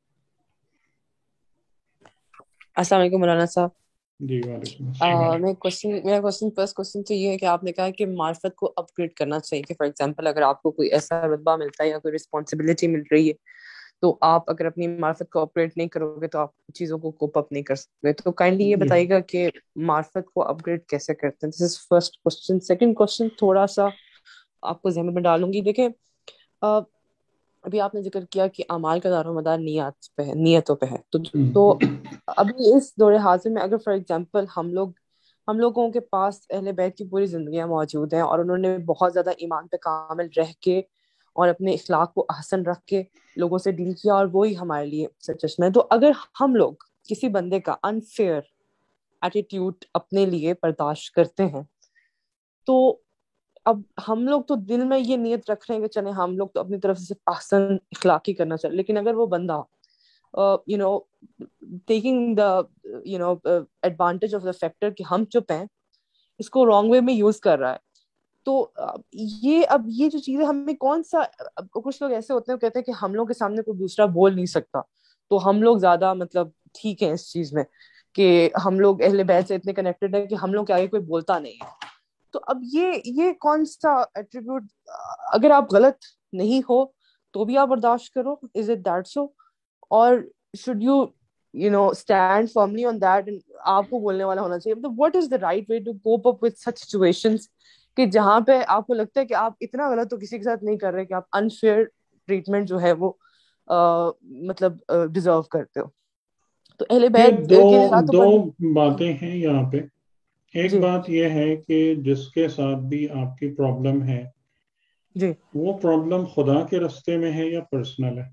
السلام علیکم مولانا صاحب۔ جی وعلیکم السلام۔ میں کوشچن میرا کوشچن فرسٹ کوشچن تو یہ ہے کہ آپ نے کہا کہ معرفت کو اپ گریڈ کرنا چاہیے، کہ فار ایگزامپل اگر آپ کو کوئی ایسا رتبہ ملتا ہے یا کوئی رسپانسبلٹی مل رہی ہے تو آپ اگر اپنی معرفت کو اپگریڈ نہیں کرو گے تو آپ چیزوں کو کوپ اپ نہیں کر سکتے، تو کائنڈلی یہ بتائیے گا کہ معرفت کو اپ گریڈ کیسے کرتے ہیں؟ This is first question. Second question تھوڑا سا آپ کو ذہن میں ڈالوں گی، دیکھیں ابھی آپ نے ذکر کیا کہ اعمال کا دار و مدار نیت پہ ہے، نیتوں پہ ہے، تو تو ابھی اس دور حاضر میں اگر فار ایگزامپل ہم لوگ ہم لوگوں کے پاس اہل بیت کی پوری زندگیاں موجود ہیں اور انہوں نے بہت زیادہ ایمان پہ کامل رہ کے اور اپنے اخلاق کو احسن رکھ کے لوگوں سے ڈیل کیا اور وہی ہمارے لیے سچشمہ ہے، تو اگر ہم لوگ کسی بندے کا انفیئر ایٹیٹیوڈ اپنے لیے برداشت کرتے ہیں تو اب ہم لوگ تو دل میں یہ نیت رکھ رہے ہیں کہ چلیں ہم لوگ تو اپنی طرف سے احسن اخلاقی کرنا چاہیے، لیکن اگر وہ بندہ you know taking the you know advantage of the factor کہ ہم چپ ہیں، اس کو رانگ وے میں یوز کر رہا ہے، تو یہ اب یہ جو چیزیں ہمیں کون سا، کچھ لوگ ایسے ہوتے ہیں کہتے ہیں کہ ہم لوگ کے سامنے کوئی دوسرا بول نہیں سکتا تو ہم لوگ زیادہ مطلب ٹھیک ہیں اس چیز میں کہ ہم لوگ اہل بیت سے اتنے کنیکٹڈ ہیں کہ ہم لوگ کے آگے کوئی بولتا نہیں ہے، تو اب یہ یہ کون سا ایٹریبیوٹ، اگر آپ غلط نہیں ہو تو بھی آپ برداشت کرو، از اٹ دیٹ سو، اور should you you know stand firmly on that and آپ کو بولنے والا ہونا چاہیے. مطلب what is the right way to cope up with such situations کہ جہاں پہ آپ کو لگتا ہے کہ آپ اتنا غلط تو کسی کے ساتھ نہیں کر رہے کہ آپ unfair treatment جو ہے وہ مطلب ڈیزرو کرتے ہو. تو اہل بیت دو کے یا تو دو بندے باتیں ہیں یہاں پہ. ایک جی بات یہ ہے کہ جس کے ساتھ بھی آپ کی پرابلم ہے جی وہ پرابلم خدا کے رستے میں ہے یا پرسنل ہے.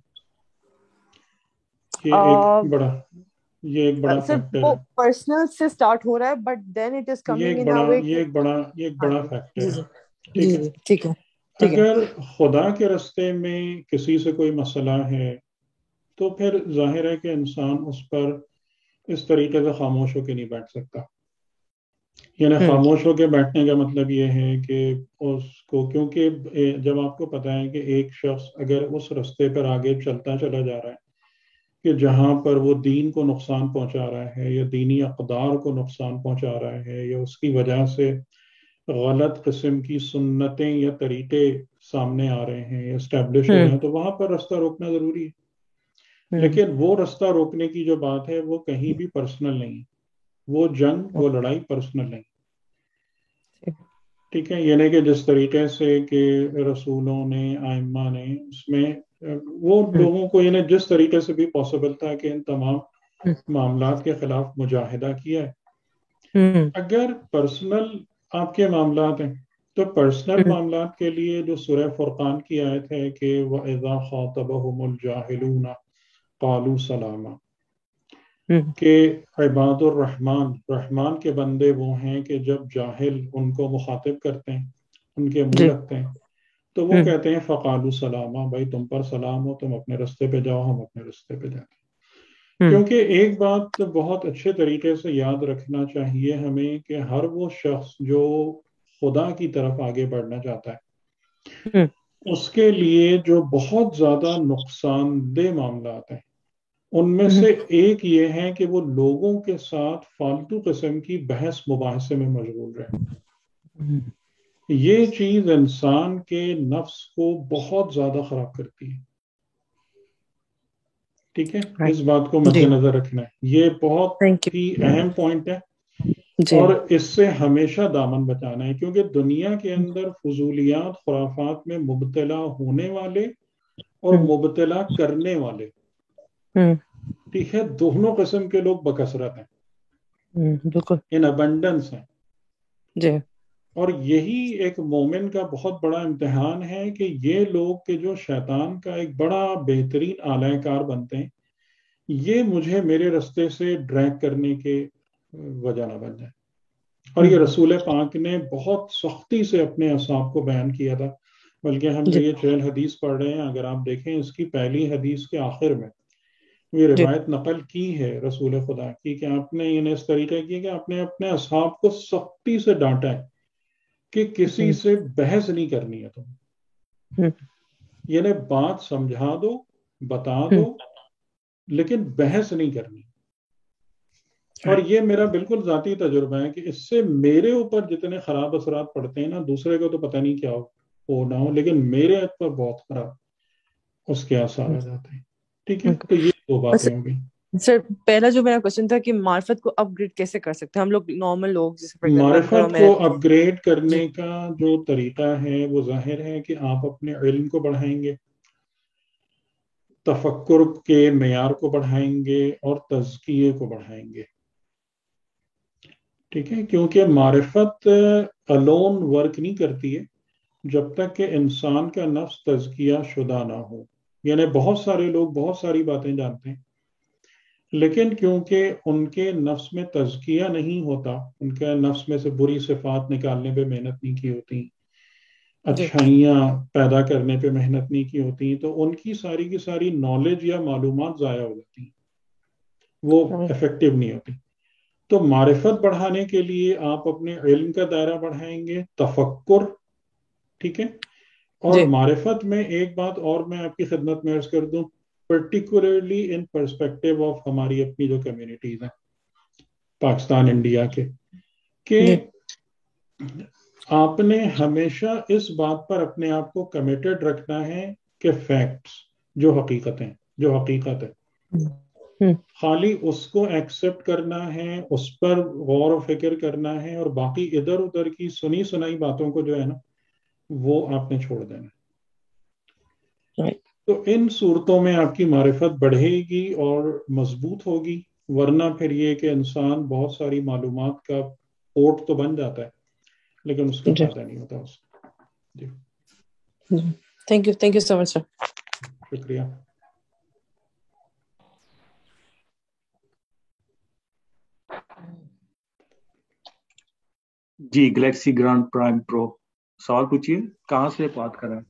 یہ آ، ایک بڑا یہ ایک بڑا سر فیکٹر وہ ہے. پرسنل سے سٹارٹ ہو رہا ہے بٹ دین اٹ از یہ کمنگ ایک ان بڑا ا وے یہ کہ ایک بڑا یہ ایک ہاں بڑا جی فیکٹر جی ہے. جی ٹھیک جی ہے. جی ٹھیک ہے ٹھیک ہے اگر خدا کے رستے میں کسی سے کوئی مسئلہ ہے تو پھر ظاہر ہے کہ انسان اس پر اس طریقے سے خاموش ہو کے نہیں بیٹھ سکتا. یعنی ہوں خاموش ہو کے بیٹھنے کا مطلب یہ ہے کہ اس کو، کیونکہ جب آپ کو پتہ ہے کہ ایک شخص اگر اس رستے پر آگے چلتا چلا جا رہا ہے کہ جہاں پر وہ دین کو نقصان پہنچا رہا ہے یا دینی اقدار کو نقصان پہنچا رہا ہے یا اس کی وجہ سے غلط قسم کی سنتیں یا طریقے سامنے آ رہے ہیں یا اسٹیبلش ہو رہے ہوں ہیں، تو وہاں پر رستہ روکنا ضروری ہے. ہوں لیکن وہ رستہ روکنے کی جو بات ہے وہ کہیں بھی پرسنل نہیں. وہ جنگ وہ لڑائی پرسنل نہیں. ٹھیک ہے. یعنی کہ جس طریقے سے کہ رسولوں نے آئمہ نے اس میں وہ ہوں لوگوں کو، یعنی جس طریقے سے بھی پاسبل تھا کہ ان تمام ہوں معاملات کے خلاف مجاہدہ کیا ہے. ہوں اگر پرسنل آپ کے معاملات ہیں تو پرسنل ہوں معاملات کے لیے جو سورہ فرقان کی آیت ہے کہ وَإِذَا خَاطَبَهُمُ الْجَاهِلُونَ قَالُوا سَلَامًا، ہوں کہ عباد الرحمن، رحمان کے بندے وہ ہیں کہ جب جاہل ان کو مخاطب کرتے ہیں، ان کے منہ جی لگتے ہیں تو وہ ہوں کہتے ہیں فقالو سلاما، بھائی تم پر سلام ہو، تم اپنے رستے پہ جاؤ، ہم اپنے رستے پہ جاتے ہیں. ہوں کیونکہ ایک بات بہت اچھے طریقے سے یاد رکھنا چاہیے ہمیں کہ ہر وہ شخص جو خدا کی طرف آگے بڑھنا چاہتا ہے ہوں اس کے لیے جو بہت زیادہ نقصان دہ معاملات ہیں ان میں ہوں سے ایک یہ ہے کہ وہ لوگوں کے ساتھ فالتو قسم کی بحث مباحثے میں مشغول رہے. ہوں یہ چیز انسان کے نفس کو بہت زیادہ خراب کرتی ہے. ٹھیک ہے. right. اس بات کو مد جی نظر رکھنا ہے. یہ بہت تھینک ہی یو اہم پوائنٹ ہے جی اور اس سے ہمیشہ دامن بچانا ہے، کیونکہ دنیا کے اندر فضولیات خرافات میں مبتلا ہونے والے اور ہوں مبتلا کرنے والے، ہوں ٹھیک ہے، دونوں قسم کے لوگ بکثرت ہیں، ہوں بالکل ان ابنڈنس ہیں. جی اور یہی ایک مومن کا بہت بڑا امتحان ہے کہ یہ لوگ کہ جو شیطان کا ایک بڑا بہترین آلہ کار بنتے ہیں، یہ مجھے میرے رستے سے ڈریگ کرنے کے وجہ نہ بن جائے. اور یہ ہوں رسول پاک نے بہت سختی سے اپنے اصحاب کو بیان کیا تھا. بلکہ ہم جو جی یہ چہل حدیث پڑھ رہے ہیں، اگر آپ دیکھیں اس کی پہلی حدیث کے آخر میں یہ جی روایت نقل کی ہے رسول خدا کی کہ آپ نے انہیں اس طریقے کی کہ آپ نے اپنے اصحاب کو سختی سے ڈانٹا ہے کہ کسی ہوں سے بحث نہیں کرنی ہے تم. ہوں یعنی بات سمجھا دو، بتا ہوں دو، لیکن بحث نہیں کرنی. اور یہ میرا بالکل ذاتی تجربہ ہے کہ اس سے میرے اوپر جتنے خراب اثرات پڑتے ہیں نا، دوسرے کو تو پتہ نہیں کیا ہو نہ ہو، لیکن میرے پر بہت خراب اس کے آثار آ جاتے ہیں. ٹھیک ہے. تو یہ دو باتیں ہو گئی. سر پہلا جو میرا کوشچن تھا کہ معرفت کو اپ گریڈ کیسے کر سکتے ہیں ہم لوگ نارمل لوگ، جیسے فار ایگزامپل آپ گھروں معرفت میں کو رہتے اپ گریڈ ہیں. جی کرنے کا جو طریقہ ہے وہ ظاہر ہے کہ آپ اپنے علم کو بڑھائیں گے، تفکر کے معیار کو بڑھائیں گے اور تزکیے کو بڑھائیں گے. ٹھیک ہے. کیونکہ معرفت الون ورک نہیں کرتی ہے جب تک کہ انسان کا نفس تزکیہ شدہ نہ ہو. یعنی بہت سارے لوگ بہت ساری باتیں جانتے ہیں، لیکن کیونکہ ان کے نفس میں تزکیہ نہیں ہوتا، ان کے نفس میں سے بری صفات نکالنے پہ محنت نہیں کی ہوتی، جی اچھائیاں پیدا کرنے پہ محنت نہیں کی ہوتی، تو ان کی ساری کی ساری نالج یا معلومات ضائع ہو جاتی ہیں، وہ افیکٹو نہیں ہوتی. تو معرفت بڑھانے کے لیے آپ اپنے علم کا دائرہ بڑھائیں گے، تفکر، ٹھیک ہے. اور جی معرفت میں ایک بات اور میں آپ کی خدمت میں عرض کر دوں، پرٹیکولرلی ان پرسپیکٹو آف ہماری اپنی جو کمیونٹیز ہیں پاکستان انڈیا کے، کہ جی آپ نے ہمیشہ اس بات پر اپنے آپ کو کمیٹڈ رکھنا ہے کہ فیکٹس جو حقیقتیں جو حقیقت ہے خالی اس کو ایکسپٹ کرنا ہے، اس پر غور و فکر کرنا ہے، اور باقی ادھر ادھر کی سنی سنائی باتوں کو جو ہے نا وہ آپ نے چھوڑ دینا. تو ان صورتوں میں آپ کی معرفت بڑھے گی اور مضبوط ہوگی، ورنہ پھر یہ کہ انسان بہت ساری معلومات کا پورٹ تو بن جاتا ہے لیکن اس کا فائدہ نہیں ہوتا اس کا. جی thank you thank you so much sir. شکریہ. جی گلیکسی گرانڈ پرائم پرو سوال پوچھیے، کہاں سے بات کر رہے ہیں؟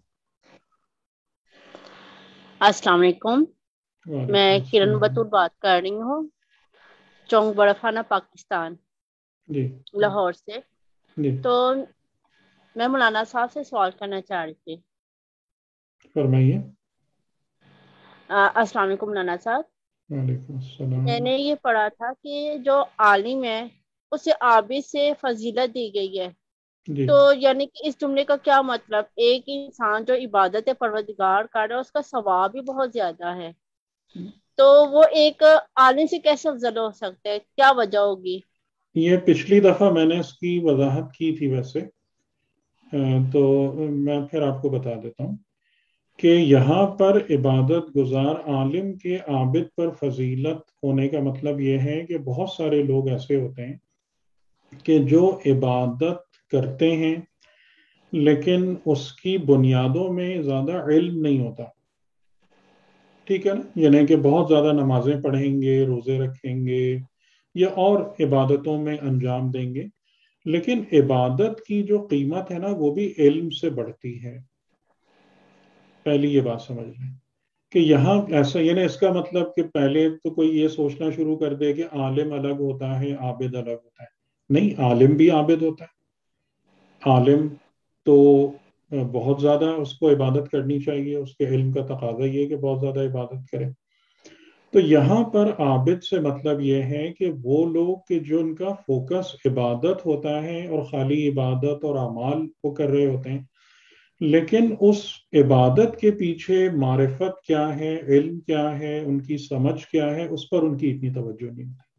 السلام علیکم، میں کرن بطول بات کر رہی ہوں، چونک بڑفانہ پاکستان، جی لاہور سے. جی تو میں مولانا صاحب سے سوال کرنا چاہ رہی تھی. فرمائیے. السلام علیکم مولانا صاحب. وعلیکم السلام. میں نے یہ پڑھا تھا کہ جو عالم ہے اسے عابد سے فضیلت دی گئی ہے. جی تو یعنی کہ اس جملے کا کیا مطلب؟ ایک انسان جو عبادت پروردگار کر رہا ہے اس کا ثواب بھی بہت زیادہ ہے، تو وہ ایک عالم سے کیسے افضل ہو سکتا ہے؟ کیا وجہ ہوگی؟ یہ پچھلی دفعہ میں نے اس کی وضاحت کی تھی ویسے، تو میں پھر آپ کو بتا دیتا ہوں کہ یہاں پر عبادت گزار عالم کے عابد پر فضیلت ہونے کا مطلب یہ ہے کہ بہت سارے لوگ ایسے ہوتے ہیں کہ جو عبادت کرتے ہیں لیکن اس کی بنیادوں میں زیادہ علم نہیں ہوتا. ٹھیک ہے نا، یعنی کہ بہت زیادہ نمازیں پڑھیں گے، روزے رکھیں گے یا اور عبادتوں میں انجام دیں گے، لیکن عبادت کی جو قیمت ہے نا وہ بھی علم سے بڑھتی ہے. پہلی یہ بات سمجھ لیں کہ یہاں ایسا، یعنی اس کا مطلب کہ پہلے تو کوئی یہ سوچنا شروع کر دے کہ عالم الگ ہوتا ہے عابد الگ ہوتا ہے. نہیں، عالم بھی عابد ہوتا ہے. عالم تو بہت زیادہ اس کو عبادت کرنی چاہیے، اس کے علم کا تقاضا یہ ہے کہ بہت زیادہ عبادت کرے. تو یہاں پر عابد سے مطلب یہ ہے کہ وہ لوگ کہ جو ان کا فوکس عبادت ہوتا ہے اور خالی عبادت اور اعمال وہ کر رہے ہوتے ہیں، لیکن اس عبادت کے پیچھے معرفت کیا ہے، علم کیا ہے، ان کی سمجھ کیا ہے، اس پر ان کی اتنی توجہ نہیں ہوتی.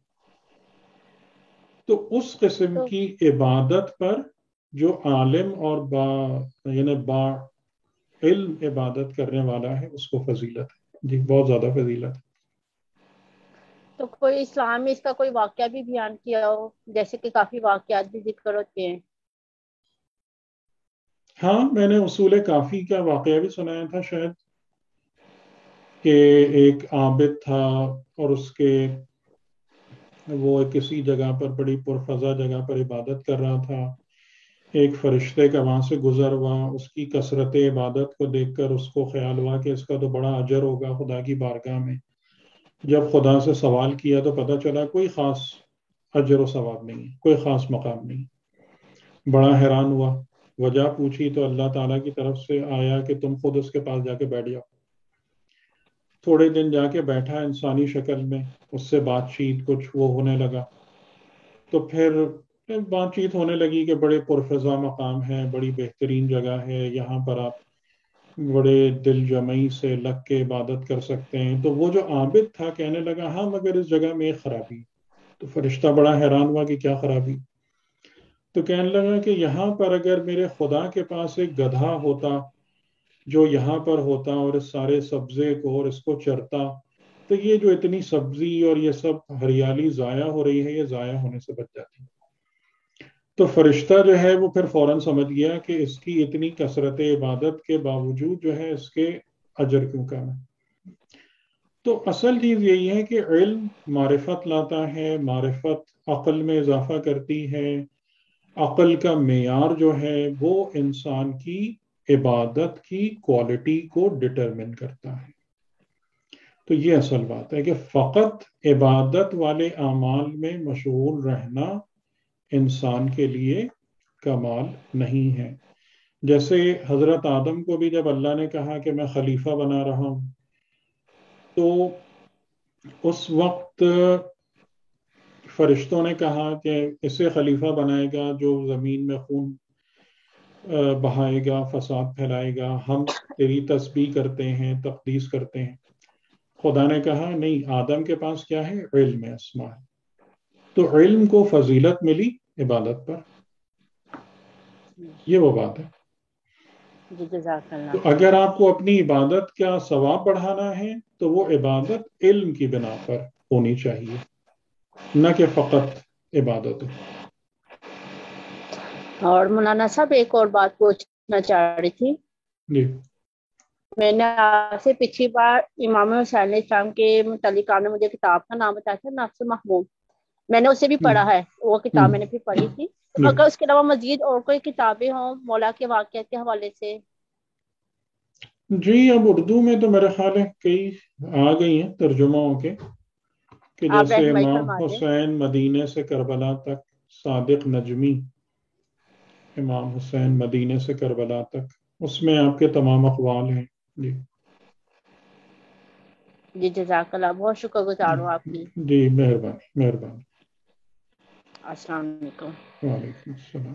تو اس قسم کی عبادت پر جو عالم اور با یعنی با علم عبادت کرنے والا ہے اس کو فضیلت ہے. جی بہت زیادہ فضیلت ہے. تو کوئی اسلام میں اس کا کوئی واقعہ بھی بیان کیا ہو؟ جیسے کہ کافی واقعات بھی ذکر ہوتے ہیں. ہاں، میں نے اصول کافی کا واقعہ بھی سنایا تھا شاید، کہ ایک عابد تھا اور اس کے وہ کسی جگہ پر بڑی پرفضا جگہ پر عبادت کر رہا تھا. ایک فرشتے کا وہاں سے گزر ہوا، اس کی کثرت عبادت کو دیکھ کر اس کو خیال ہوا کہ اس کا تو بڑا اجر ہوگا خدا کی بارگاہ میں. جب خدا سے سوال کیا تو پتہ چلا کوئی خاص اجر و ثواب نہیں، کوئی خاص مقام نہیں. بڑا حیران ہوا، وجہ پوچھی تو اللہ تعالیٰ کی طرف سے آیا کہ تم خود اس کے پاس جا کے بیٹھ جاؤ. تھوڑے دن جا کے بیٹھا انسانی شکل میں، اس سے بات چیت کچھ وہ ہونے لگا. تو پھر بات چیت ہونے لگی کہ بڑے پرفضا مقام ہے، بڑی بہترین جگہ ہے، یہاں پر آپ بڑے دل جمعی سے لگ کے عبادت کر سکتے ہیں. تو وہ جو عابد تھا کہنے لگا ہاں مگر اس جگہ میں ایک خرابی. تو فرشتہ بڑا حیران ہوا کہ کیا خرابی؟ تو کہنے لگا کہ یہاں پر اگر میرے خدا کے پاس ایک گدھا ہوتا جو یہاں پر ہوتا اور اس سارے سبزے کو اور اس کو چرتا، تو یہ جو اتنی سبزی اور یہ سب ہریالی ضائع ہو رہی ہے یہ ضائع ہونے سے بچ جاتی. تو فرشتہ جو ہے وہ پھر فوراً سمجھ گیا کہ اس کی اتنی کثرت عبادت کے باوجود جو ہے اس کے اجر کیوں کم ہے. تو اصل چیز یہی ہے کہ علم معرفت لاتا ہے، معرفت عقل میں اضافہ کرتی ہے. عقل کا معیار جو ہے وہ انسان کی عبادت کی کوالٹی کو ڈٹرمن کرتا ہے. تو یہ اصل بات ہے کہ فقط عبادت والے اعمال میں مشغول رہنا انسان کے لیے کمال نہیں ہے. جیسے حضرت آدم کو بھی جب اللہ نے کہا کہ میں خلیفہ بنا رہا ہوں، تو اس وقت فرشتوں نے کہا کہ اسے خلیفہ بنائے گا جو زمین میں خون بہائے گا، فساد پھیلائے گا، ہم تیری تسبیح کرتے ہیں، تقدیس کرتے ہیں. خدا نے کہا نہیں، آدم کے پاس کیا ہے؟ علم اسماء ہے. تو علم کو فضیلت ملی عبادت پر، یہ وہ بات ہے. جی جزاک تو اللہ. اگر آپ کو اپنی عبادت کا ثواب بڑھانا ہے تو وہ عبادت علم کی بنا پر ہونی چاہیے، نہ کہ فقط عبادت. اور مولانا صاحب ایک اور بات پوچھنا چاہ رہی تھی. جی میں نے آپ سے پچھلی بار امام حسین علیہ السلام کے متعلق آپ نے مجھے کتاب کا نام بتایا تھا، نفس محمود. میں نے اسے بھی پڑھا ہے، وہ کتاب میں نے بھی پڑھی تھی. تو اگر اس کے علاوہ مزید اور کوئی کتابیں ہوں مولا کے واقعات کے حوالے سے؟ جی اب اردو میں تو میرا خیال ہے کئی آ گئی ہیں ترجمہ ہو کے، کہ آپ جیسے رہنمائی امام فرما دیں. حسین مدینے سے کربلا تک، صادق نجمی امام حسین مدینے سے کربلا تک، اس میں آپ کے تمام اقوال ہیں. جی جی جزاک اللہ، بہت شکر گزار ہوں آپ کی. جی مہربانی مہربانی. السلام علیکم. وعلیکم السلام.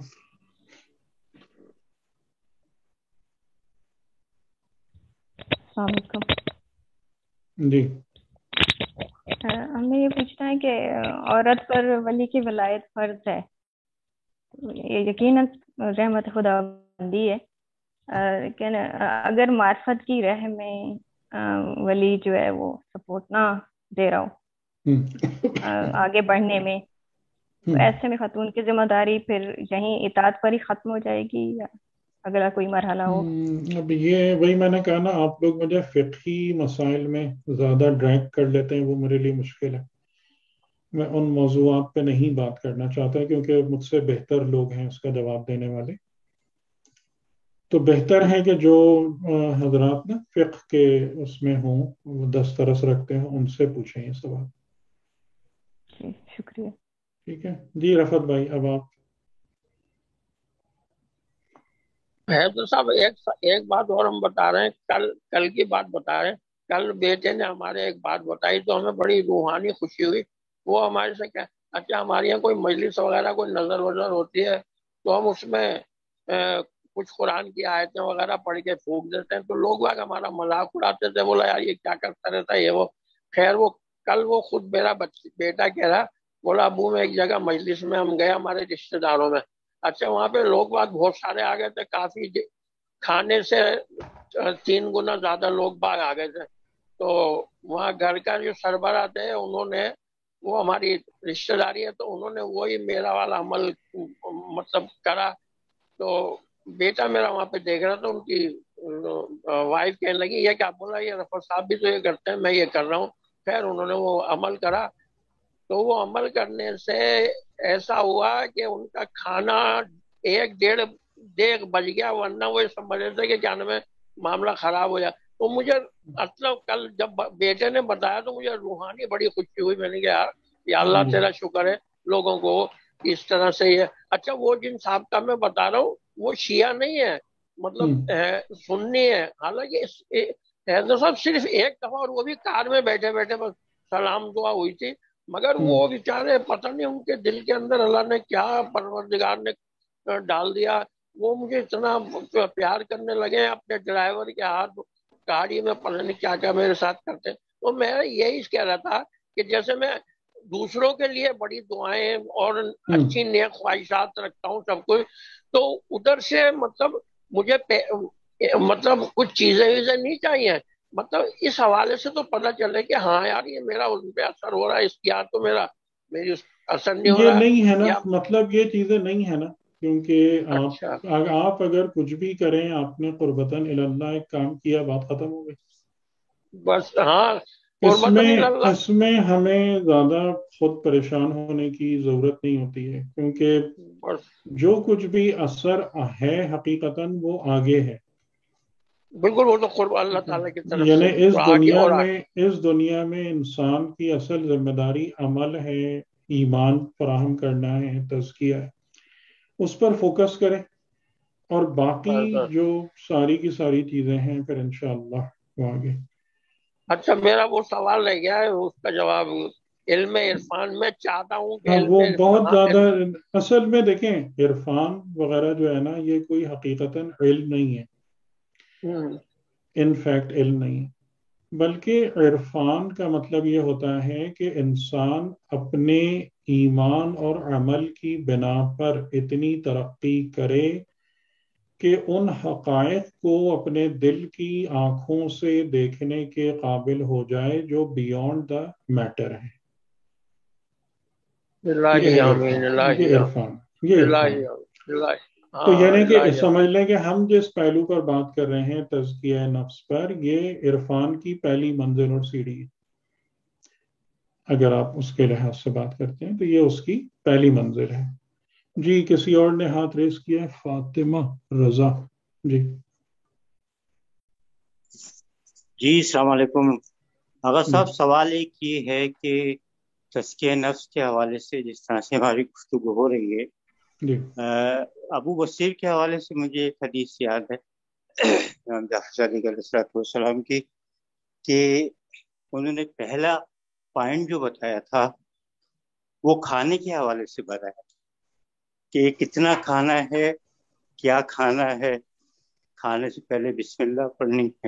السلام علیکم. جی ہمیں یہ پوچھنا ہے کہ عورت پر ولی کی ولایت فرض ہے. یہ یقیناً رحمت خدا بندی ہے، لیکن اگر معرفت کی راہ میں ولی جو ہے وہ سپورٹ نہ دے رہا ہو آگے بڑھنے میں، تو ایسے میں خاتون کی ذمہ داری پھر یہیں اطاعت پر ہی ختم ہو جائے گی یا اگلا کوئی مرحلہ ہو؟ اب یہ وہی میں نے کہا نا، آپ لوگ مجھے فقہی مسائل میں زیادہ ڈریگ کر لیتے ہیں، وہ میرے لیے مشکل ہے. میں ان موضوعات پہ نہیں بات کرنا چاہتا کیونکہ مجھ سے بہتر لوگ ہیں اس کا جواب دینے والے. تو بہتر ہے کہ جو حضرات نا فقہ کے اس میں ہوں، وہ دسترس رکھتے ہیں، ان سے پوچھیں یہ سوال. جی شکریہ. ٹھیک ہے جی. رفعت بھائی اب آپ. حیدر صاحب ایک ایک بات اور ہم بتا رہے ہیں، کل کل کی بات بتا رہے ہیں. کل بیٹے نے ہمارے ایک بات بتائی تو ہمیں بڑی روحانی خوشی ہوئی. وہ ہمارے سے کیا، اچھا ہمارے یہاں کوئی مجلس وغیرہ کوئی نظر وظر ہوتی ہے تو ہم اس میں کچھ قرآن کی آیتیں وغیرہ پڑھ کے پھونک دیتے ہیں تو لوگ باگ ہمارا مذاق اڑاتے تھے، بولا یار یہ کیا کرتا رہتا ہے یہ وہ. خیر وہ کل وہ خود میرا بیٹا کہہ رہا، بولا ابو میں ایک جگہ مجلس میں ہم گئے ہمارے رشتے داروں میں. اچھا وہاں پہ لوگ باگ بہت سارے آ گئے تھے، کافی کھانے سے تین گنا زیادہ لوگ باگ آ گئے تھے. تو وہاں گھر کا جو سربراہ تھے انہوں نے، وہ ہماری رشتہ داری ہے تو انہوں نے وہی میرا والا عمل مطلب کرا. تو بیٹا میرا وہاں پہ دیکھ رہا تھا، ان کی وائف کہنے لگی یہ کیا بولا، یہ رفعت صاحب بھی تو یہ کرتے ہیں، میں یہ کر رہا ہوں. خیر انہوں نے وہ عمل کرا. تو وہ عمل کرنے سے ایسا ہوا کہ ان کا کھانا ایک ڈیڑھ دیکھ بج گیا، ورنہ وہ سمجھ رہے تھے کہ کیا نام ہے معاملہ خراب ہو جائے. تو مجھے مطلب کل جب بیٹے نے بتایا تو مجھے روحانی بڑی خوشی ہوئی. میں نے کہا یار یا اللہ تیرا شکر ہے لوگوں کو اس طرح سے یہ. اچھا وہ جن صاحب کا میں بتا رہا ہوں وہ شیعہ نہیں ہے، مطلب سنی ہے. حالانکہ حیدر صاحب صرف ایک دفعہ، اور وہ بھی کار میں بیٹھے بیٹھے بس سلام دعا ہوئی تھی. مگر وہ بیچارے پتہ نہیں ان کے دل کے اندر اللہ نے کیا پروردگار نے ڈال دیا، وہ مجھے اتنا پیار کرنے لگے. اپنے ڈرائیور کے ہاتھ گاڑی میں پتہ نہیں کیا کیا میرے ساتھ کرتے. تو میں یہی کہہ رہا تھا کہ جیسے میں دوسروں کے لیے بڑی دعائیں اور اچھی نیک خواہشات رکھتا ہوں سب کچھ، تو ادھر سے مطلب مجھے مطلب کچھ چیزیں ویزیں نہیں چاہیے. مطلب اس حوالے سے تو پتہ چلے کہ ہاں یار یہ میرا ان پہ اثر ہو رہا ہے، اس کی تو میرا میری اثر نہیں ہو یہ رہا. نہیں ہے نا، مطلب یہ چیزیں نہیں ہے نا، کیونکہ اچھا آپ آپ اگر کچھ بھی کریں، آپ نے قربتاً اللہ ایک کام کیا، بات ختم ہو گئی. بس ہاں اس میں اس میں ہمیں زیادہ خود پریشان ہونے کی ضرورت نہیں ہوتی ہے، کیونکہ جو کچھ بھی اثر ہے حقیقتاً وہ آگے ہے. بالکل وہ تو قرب اللہ تعالیٰ کی طرف یعنی سے اس آگے دنیا اور میں اس دنیا میں انسان کی اصل ذمہ داری عمل ہے، ایمان فراہم کرنا ہے، تزکیہ ہے، اس پر فوکس کریں، اور باقی جو ساری کی ساری چیزیں ہیں پھر انشاءاللہ وہ آگے. اچھا میرا وہ سوال رہ گیا ہے، اس کا جواب علم عرفان میں چاہتا ہوں کہ ہاں علم وہ بہت عرفان زیادہ اصل میں دیکھیں عرفان وغیرہ جو ہے نا، یہ کوئی حقیقتاً علم نہیں ہے، ان فیکٹ علم نہیں ہے. بلکہ عرفان کا مطلب یہ ہوتا ہے کہ انسان اپنے ایمان اور عمل کی بنا پر اتنی ترقی کرے کہ ان حقائق کو اپنے دل کی آنکھوں سے دیکھنے کے قابل ہو جائے جو بیونڈ دا میٹر ہے. الہی آمین یہ الہی عرفان یہ عرفان الہی الہی تو ہاں یعنی کہ الہی سمجھ لیں کہ ہم جس پہلو پر بات کر رہے ہیں تزکیہ نفس پر، یہ عرفان کی پہلی منزل اور سیڑھی ہے. اگر آپ اس کے لحاظ سے بات کرتے ہیں تو یہ اس کی پہلی منزل ہے. جی کسی اور نے ہاتھ ریز کیا ہے؟ فاطمہ رضا. جی جی السلام علیکم آغا جی صاحب. سوال ایک یہ ہے کہ تزکیہ نفس کے حوالے سے جس طرح سے ہماری گفتگو ہو رہی ہے، جی ابو بصیر کے حوالے سے مجھے ایک حدیث یاد ہے امام جعفر صادق علیہ السلام کی، کہ انہوں نے پہلا پوائنٹ جو بتایا تھا وہ کھانے کے حوالے سے بتایا کہ کتنا کھانا ہے، کیا کھانا ہے، کھانے سے پہلے بسم اللہ پڑھنی ہے.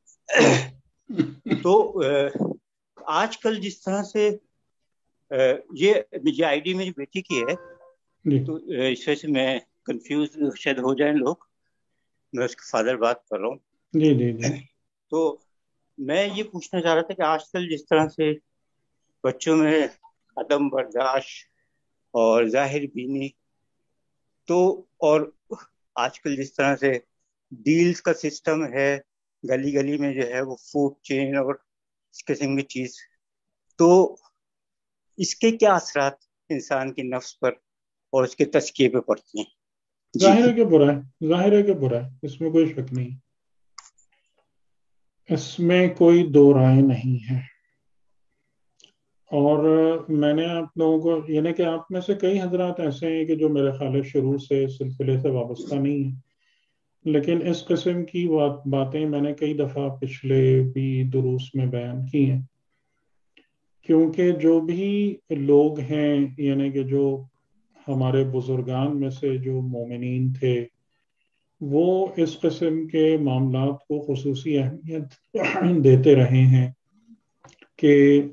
تو آج کل جس طرح سے یہ یہ آئی ڈی میری بیٹی کی ہے، جی تو اس وجہ سے میں کنفیوز شاید ہو جائیں لوگ، میں اس کے فادر بات کر رہا ہوں. جی جی جی تو میں یہ پوچھنا چاہ رہا تھا کہ آج کل جس طرح سے بچوں میں عدم برداشت اور ظاہر بینی، تو اور آج کل جس طرح سے ڈیلز کا سسٹم ہے گلی گلی میں جو ہے وہ فوڈ چین اور اس قسم کی چیز، تو اس کے کیا اثرات انسان کے نفس پر اور اس کے تزکیے پہ پڑتی ہیں؟ ظاہر ہے کہ برا ہے، ظاہر ہے کہ برا ہے، اس میں کوئی شک نہیں، اس میں کوئی دو رائے نہیں ہے. اور میں نے آپ لوگوں کو، یعنی کہ آپ میں سے کئی حضرات ایسے ہیں کہ جو میرے خیال ہے شروع سے اس سلسلے سے وابستہ نہیں ہیں، لیکن اس قسم کی باتیں میں نے کئی دفعہ پچھلے بھی دروس میں بیان کی ہیں. کیونکہ جو بھی لوگ ہیں، یعنی کہ جو ہمارے بزرگان میں سے جو مومنین تھے، وہ اس قسم کے معاملات کو خصوصی اہمیت دیتے رہے ہیں. کہ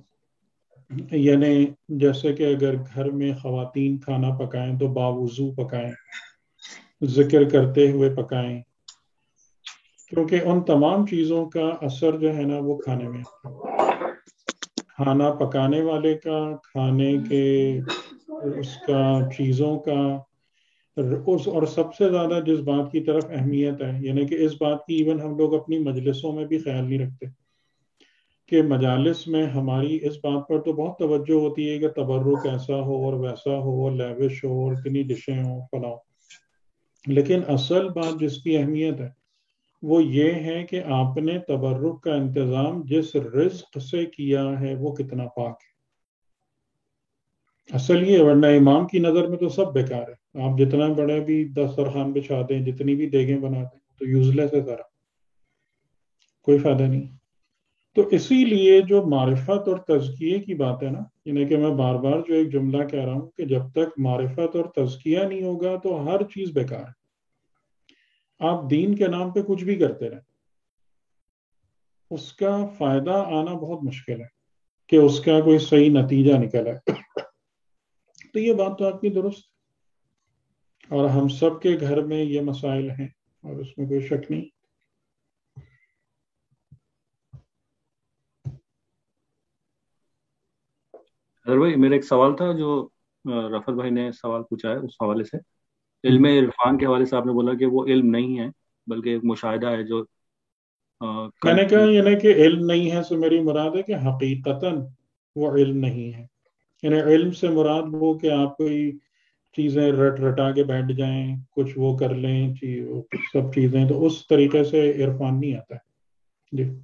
یعنی جیسے کہ اگر گھر میں خواتین کھانا پکائیں تو باوضو پکائیں، ذکر کرتے ہوئے پکائیں، کیونکہ ان تمام چیزوں کا اثر جو ہے نا وہ کھانے میں ہے. کھانا پکانے والے کا، کھانے کے اس کا چیزوں کا، اور سب سے زیادہ جس بات کی طرف اہمیت ہے، یعنی کہ اس بات کی ایون ہم لوگ اپنی مجلسوں میں بھی خیال نہیں رکھتے کہ مجالس میں ہماری اس بات پر تو بہت توجہ ہوتی ہے کہ تبرک ایسا ہو اور ویسا ہو اور لیوش ہو اور اتنی ڈشیں ہوں فلاں، لیکن اصل بات جس کی اہمیت ہے وہ یہ ہے کہ آپ نے تبرک کا انتظام جس رزق سے کیا ہے وہ کتنا پاک ہے. اصل یہ، ورنہ امام کی نظر میں تو سب بیکار ہے. آپ جتنا بڑے بھی دسترخوان بچھا دیں، جتنی بھی دیگیں بنا دیں، تو یوز لیس ہے سارا، کوئی فائدہ نہیں. تو اسی لیے جو معرفت اور تزکیے کی بات ہے نا، یعنی کہ میں بار بار جو ایک جملہ کہہ رہا ہوں کہ جب تک معرفت اور تزکیہ نہیں ہوگا تو ہر چیز بیکار ہے. آپ دین کے نام پہ کچھ بھی کرتے رہیں، اس کا فائدہ آنا بہت مشکل ہے کہ اس کا کوئی صحیح نتیجہ نکل آئے. تو یہ بات تو آپ کی درست ہے، اور ہم سب کے گھر میں یہ مسائل ہیں اور اس میں کوئی شک نہیں. حضرت بھائی میرا ایک سوال تھا جو رفت بھائی نے سوال پوچھا ہے، اس حوالے سے علم عرفان کے حوالے سے آپ نے بولا کہ وہ علم نہیں ہے بلکہ ایک مشاہدہ ہے جو میں نے کہا یعنی کہ علم نہیں ہے سے میری مراد ہے کہ حقیقتاً وہ علم نہیں ہے. یعنی علم سے مراد وہ کہ آپ کوئی چیزیں رٹ رٹا کے بیٹھ جائیں، کچھ وہ کر لیں، سب چیزیں، تو اس طریقے سے عرفان نہیں آتا ہے. جی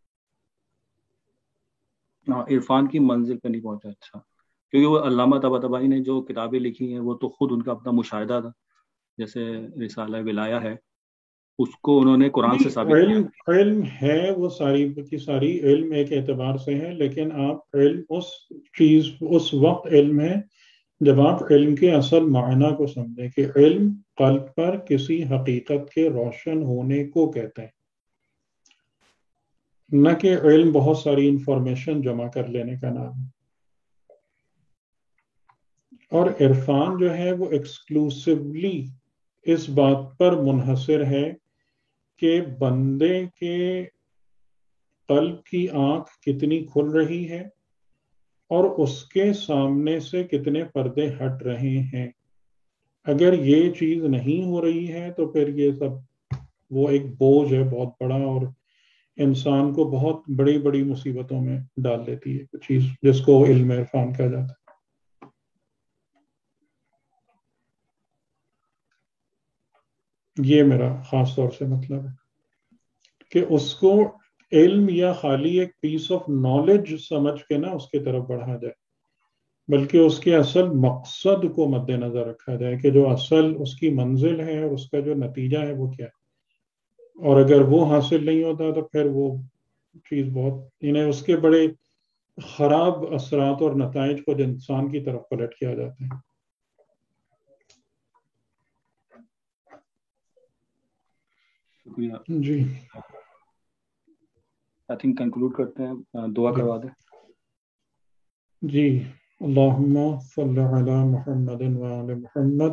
عرفان کی منزل پہ نہیں پہنچا. اچھا، کیونکہ وہ علامہ طباطبائی نے جو کتابیں لکھی ہیں وہ تو خود ان کا اپنا مشاہدہ تھا، جیسے رسالہ ولایہ ہے، اس کو انہوں نے قرآن سے ثابت علم علم ہے، وہ ساری کی ساری علم ایک اعتبار سے ہے، لیکن آپ علم اس چیز اس وقت علم ہے جب آپ علم کے اصل معنی کو سمجھیں کہ علم قلب پر کسی حقیقت کے روشن ہونے کو کہتے ہیں. نہ کہ علم بہت ساری انفارمیشن جمع کر لینے کا نام ہے۔ اور عرفان جو ہے وہ ایکسکلوسیولی اس بات پر منحصر ہے کہ بندے کے قلب کی آنکھ کتنی کھل رہی ہے اور اس کے سامنے سے کتنے پردے ہٹ رہے ہیں۔ اگر یہ چیز نہیں ہو رہی ہے تو پھر یہ سب وہ ایک بوجھ ہے بہت بڑا، اور انسان کو بہت بڑی بڑی مصیبتوں میں ڈال دیتی ہے چیز جس کو علم عرفان کہا جاتا ہے۔ یہ میرا خاص طور سے مطلب ہے کہ اس کو علم یا خالی ایک پیس آف نالج سمجھ کے نہ اس کی طرف بڑھا جائے، بلکہ اس کے اصل مقصد کو مد نظر رکھا جائے کہ جو اصل اس کی منزل ہے اور اس کا جو نتیجہ ہے وہ کیا ہے۔ اور اگر وہ حاصل نہیں ہوتا تو پھر وہ چیز بہت یعنی اس کے بڑے خراب اثرات اور نتائج کو انسان کی طرف پلٹ کیا جاتے ہیں۔ شکریہ جی آئی تھنک کنکلوڈ کرتے ہیں، دعا جی کروا دیں۔ جی اللہم صلی علی محمد وآل محمد۔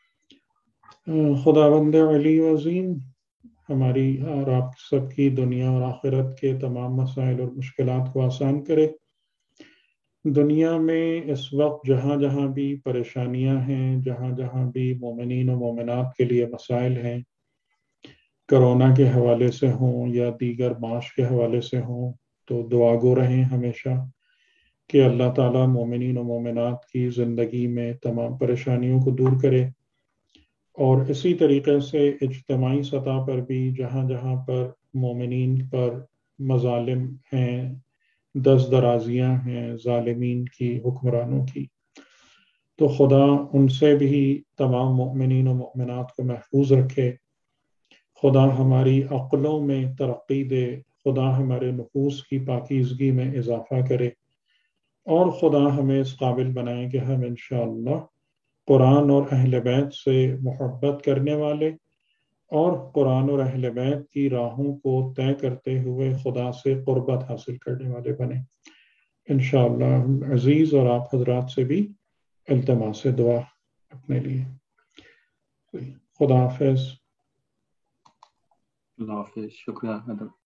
خداوند علی عظیم ہماری اور آپ سب کی دنیا اور آخرت کے تمام مسائل اور مشکلات کو آسان کرے۔ دنیا میں اس وقت جہاں جہاں بھی پریشانیاں ہیں، جہاں جہاں بھی مومنین و مومنات کے لیے مسائل ہیں، کرونا کے حوالے سے ہوں یا دیگر معاش کے حوالے سے ہوں، تو دعا گو رہیں ہمیشہ کہ اللہ تعالیٰ مومنین و مومنات کی زندگی میں تمام پریشانیوں کو دور کرے، اور اسی طریقے سے اجتماعی سطح پر بھی جہاں جہاں پر مومنین پر مظالم ہیں، دست درازیاں ہیں ظالمین کی، حکمرانوں کی، تو خدا ان سے بھی تمام مومنین و مومنات کو محفوظ رکھے۔ خدا ہماری عقلوں میں ترقی دے، خدا ہمارے نفوس کی پاکیزگی میں اضافہ کرے، اور خدا ہمیں اس قابل بنائے کہ ہم انشاءاللہ قرآن اور اہل بیت سے محبت کرنے والے اور قرآن اور اہل بیت کی راہوں کو طے کرتے ہوئے خدا سے قربت حاصل کرنے والے بنیں انشاءاللہ عزیز۔ اور آپ حضرات سے بھی التماس دعا اپنے لیے۔ خدا حافظ۔ اللہ حافظ، شکریہ ادب۔